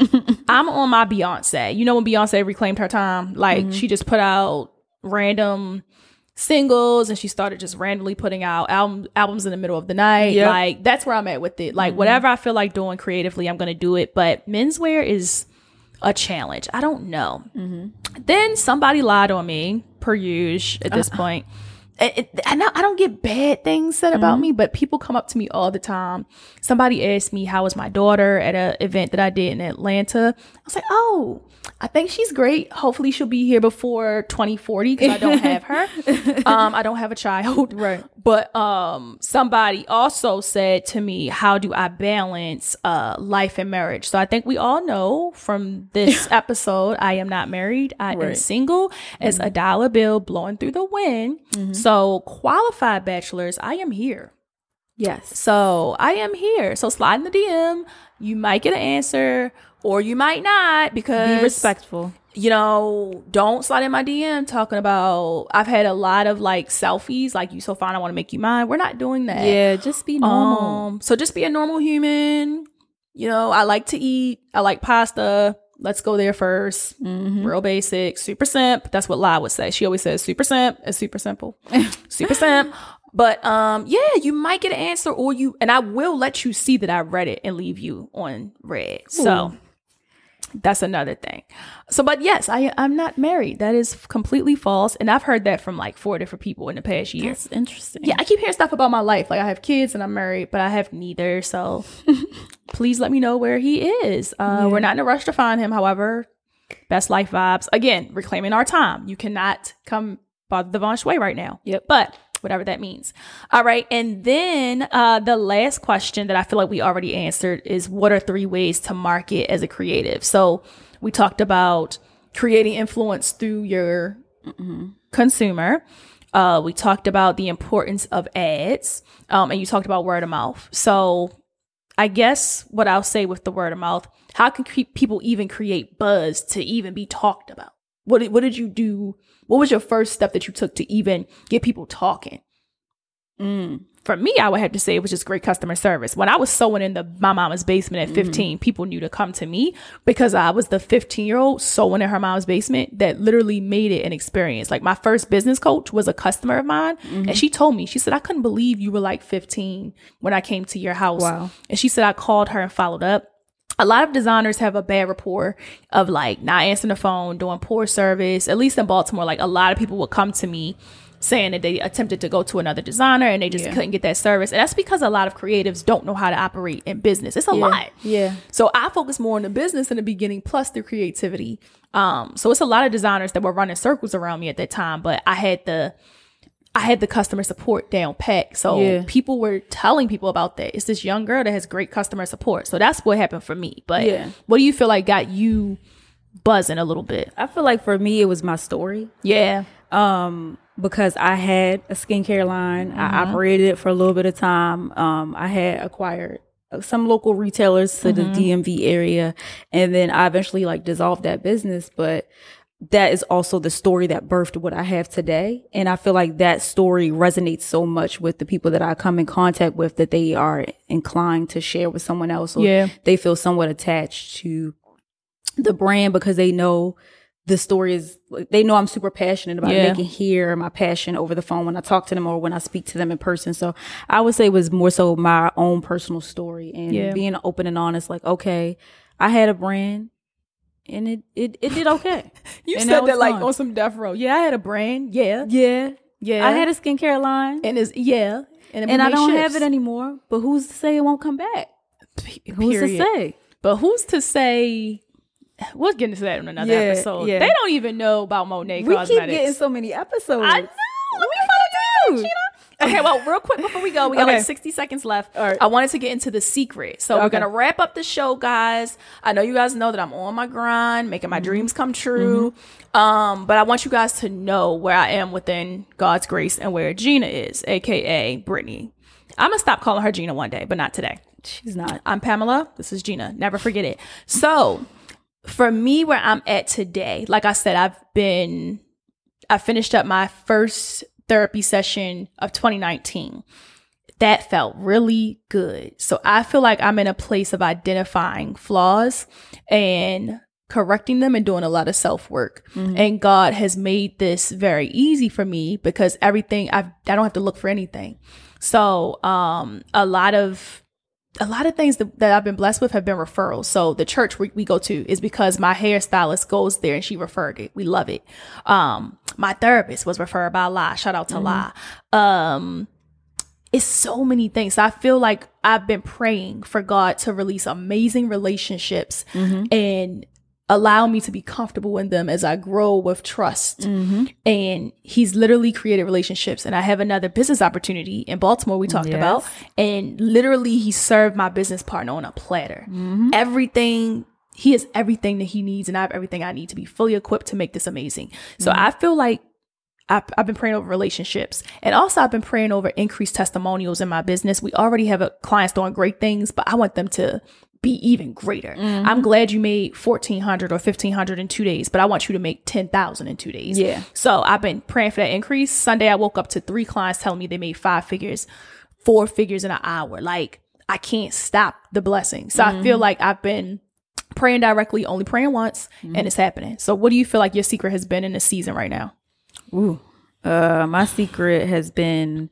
I'm on my Beyonce. You know when Beyonce reclaimed her time? Like, mm-hmm. she just put out random singles and she started just randomly putting out album, albums in the middle of the night. Yep. Like, that's where I'm at with it. Like, mm-hmm. whatever I feel like doing creatively, I'm going to do it. But menswear is a challenge. I don't know. Mm-hmm. Then somebody lied on me, per usual, at this uh, point. It, it, I know I don't get bad things said about mm-hmm. me, but people come up to me all the time. Somebody asked me how was my daughter at an event that I did in Atlanta. I was like, oh, I think she's great. Hopefully she'll be here before twenty forty because I don't have her. um, I don't have a child. Right. But um, somebody also said to me, how do I balance uh, life and marriage? So I think we all know from this episode, I am not married. I right. am single as mm-hmm. a dollar bill blowing through the wind. Mm-hmm. So qualified bachelors, I am here. Yes. So I am here. So slide in the D M. You might get an answer or you might not, because be respectful. You know, don't slide in my D M talking about, I've had a lot of like selfies, like you so fine, I want to make you mine. We're not doing that. Yeah, just be normal. Um, so just be a normal human. You know, I like to eat. I like pasta. Let's go there first. Mm-hmm. Real basic. Super simp. That's what La would say. She always says super simp is super simple. Super simp. But um, yeah, you might get an answer, or you, and I will let you see that I read it and leave you on red. Ooh. So that's another thing. So, but yes, I, I'm not married. That is completely false. And I've heard that from like four different people in the past year. That's interesting. Yeah, I keep hearing stuff about my life. Like I have kids and I'm married, but I have neither. So please let me know where he is. Uh, yeah. We're not in a rush to find him. However, best life vibes. Again, reclaiming our time. You cannot come bother the Von Shway right now. Yep. But whatever that means. All right. And then uh, the last question that I feel like we already answered is, what are three ways to market as a creative? So we talked about creating influence through your mm-hmm. consumer. Uh, we talked about the importance of ads. Um, and you talked about word of mouth. So I guess what I'll say with the word of mouth, how can cre- people even create buzz to even be talked about? What did, what did you do? What was your first step that you took to even get people talking? Mm. For me, I would have to say it was just great customer service. When I was sewing in the my mama's basement at fifteen, mm-hmm. people knew to come to me because I was the fifteen year old sewing in her mom's basement that literally made it an experience. Like my first business coach was a customer of mine, mm-hmm. and she told me, she said, I couldn't believe you were like fifteen when I came to your house. Wow. And she said, I called her and followed up. A lot of designers have a bad rapport of like not answering the phone, doing poor service. At least in Baltimore, like a lot of people would come to me saying that they attempted to go to another designer and they just yeah. couldn't get that service. And that's because a lot of creatives don't know how to operate in business. It's a yeah. lot. Yeah. So I focus more on the business in the beginning, plus the creativity. Um, so it's a lot of designers that were running circles around me at that time, but I had the I had the customer support down pat. So yeah. people were telling people about that. It's this young girl that has great customer support. So that's what happened for me. But yeah. what do you feel like got you buzzing a little bit? I feel like for me, it was my story. Yeah. Um, because I had a skincare line. Mm-hmm. I operated it for a little bit of time. Um, I had acquired some local retailers to mm-hmm. the D M V area. And then I eventually like dissolved that business. But that is also the story that birthed what I have today. And I feel like that story resonates so much with the people that I come in contact with that they are inclined to share with someone else. Or yeah. they feel somewhat attached to the brand because they know the story is, they know I'm super passionate about yeah. making hear my passion over the phone when I talk to them or when I speak to them in person. So I would say it was more so my own personal story and yeah. being open and honest, like, okay, I had a brand. And it, it, it did okay. You and said that, that like gone. on some death row. Yeah, I had a brand. Yeah. Yeah. Yeah. I had a skincare line. And it's, yeah. And, and I don't shifts. have it anymore. But who's to say it won't come back? P- who's to say? But who's to say? We'll get into that in another yeah, episode. Yeah. They don't even know about Monet we Cosmetics. We keep getting so many episodes. I know. Let me find out, Gina. Okay, well, real quick before we go, we got okay. like sixty seconds left. All right. I wanted to get into the secret. So okay. we're going to wrap up the show, guys. I know you guys know that I'm on my grind, making my mm-hmm. dreams come true. Mm-hmm. Um, but I want you guys to know where I am within God's grace and where Gina is, a k a. Brittany. I'm going to stop calling her Gina one day, but not today. She's not. I'm Pamela. This is Gina. Never forget it. So for me, where I'm at today, like I said, I've been... I finished up my first therapy session of twenty nineteen. That felt really good. So I feel like I'm in a place of identifying flaws and correcting them and doing a lot of self-work. Mm-hmm. And God has made this very easy for me because everything I've, I don't have to look for anything. So um, a lot of a lot of things that, that I've been blessed with have been referrals. So the church we, we go to is because my hairstylist goes there and she referred it. We love it. Um, my therapist was referred by La. Shout out to mm-hmm. La. Um, it's so many things. So I feel like I've been praying for God to release amazing relationships mm-hmm. and allow me to be comfortable in them as I grow with trust. Mm-hmm. And he's literally created relationships. And I have another business opportunity in Baltimore we talked yes. about. And literally he served my business partner on a platter. Mm-hmm. Everything, he has everything that he needs. And I have everything I need to be fully equipped to make this amazing. So mm-hmm. I feel like I've, I've been praying over relationships. And also I've been praying over increased testimonials in my business. We already have a, clients doing great things, but I want them to be even greater. Mm-hmm. I'm glad you made fourteen hundred or fifteen hundred in two days, but I want you to make ten thousand in two days. Yeah. So I've been praying for that increase. Sunday, I woke up to three clients telling me they made five figures, four figures in an hour. Like I can't stop the blessing. So mm-hmm. I feel like I've been praying directly, only praying once, mm-hmm. and it's happening. So what do you feel like your secret has been in this season right now? Ooh, uh, my secret has been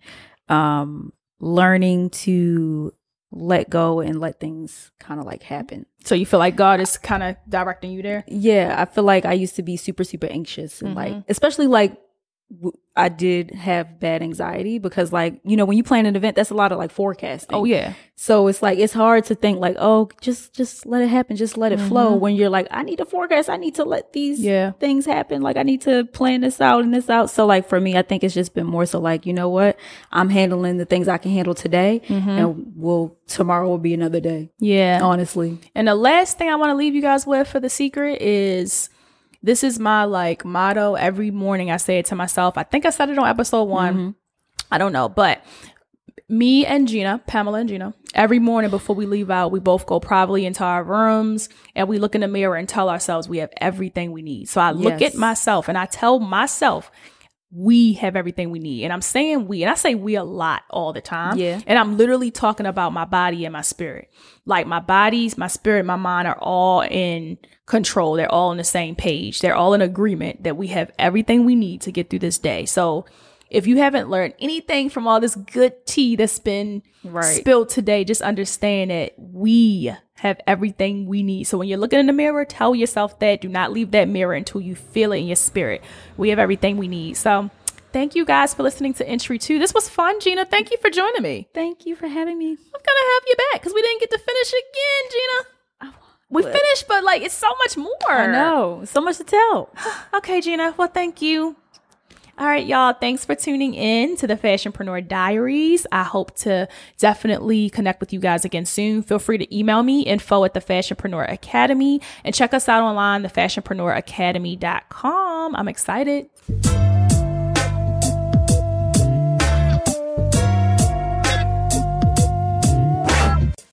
um, learning to let go and let things kind of like happen. So you feel like God is kind of directing you there? Yeah, I feel like I used to be super, super anxious and mm-hmm. like, especially like w- I did have bad anxiety because like, you know, when you plan an event, that's a lot of like forecasting. Oh yeah. So it's like, it's hard to think like, oh, just, just let it happen. Just let it mm-hmm. flow when you're like, I need to forecast. I need to let these yeah. things happen. Like I need to plan this out and this out. So like for me, I think it's just been more so like, you know what, I'm handling the things I can handle today mm-hmm. and we'll, tomorrow will be another day. Yeah. Honestly. And the last thing I want to leave you guys with for the secret is, this is my like motto. Every morning I say it to myself. I think I said it on episode one. Mm-hmm. I don't know. But me and Gina, Pamela and Gina, every morning before we leave out, we both go privately into our rooms and we look in the mirror and tell ourselves we have everything we need. So I look yes. at myself and I tell myself, we have everything we need. And I'm saying we, and I say we a lot all the time. Yeah. And I'm literally talking about my body and my spirit. Like my bodies, my spirit, my mind are all in control. They're all on the same page. They're all in agreement that we have everything we need to get through this day. So if you haven't learned anything from all this good tea that's been right. spilled today, just understand that we have everything we need. So when you're looking in the mirror, tell yourself that. Do not leave that mirror until you feel it in your spirit. We have everything we need. So thank you guys for listening to Entry two. This was fun, Gina. Thank you for joining me. Thank you for having me. I'm going to have you back because we didn't get to finish again, Gina. We finished, but like it's so much more. I know. So much to tell. Okay, Gina. Well, thank you. All right, y'all. Thanks for tuning in to the Fashionpreneur Diaries. I hope to definitely connect with you guys again soon. Feel free to email me, info at the Fashionpreneur Academy, and check us out online, the fashionpreneur academy dot com. I'm excited.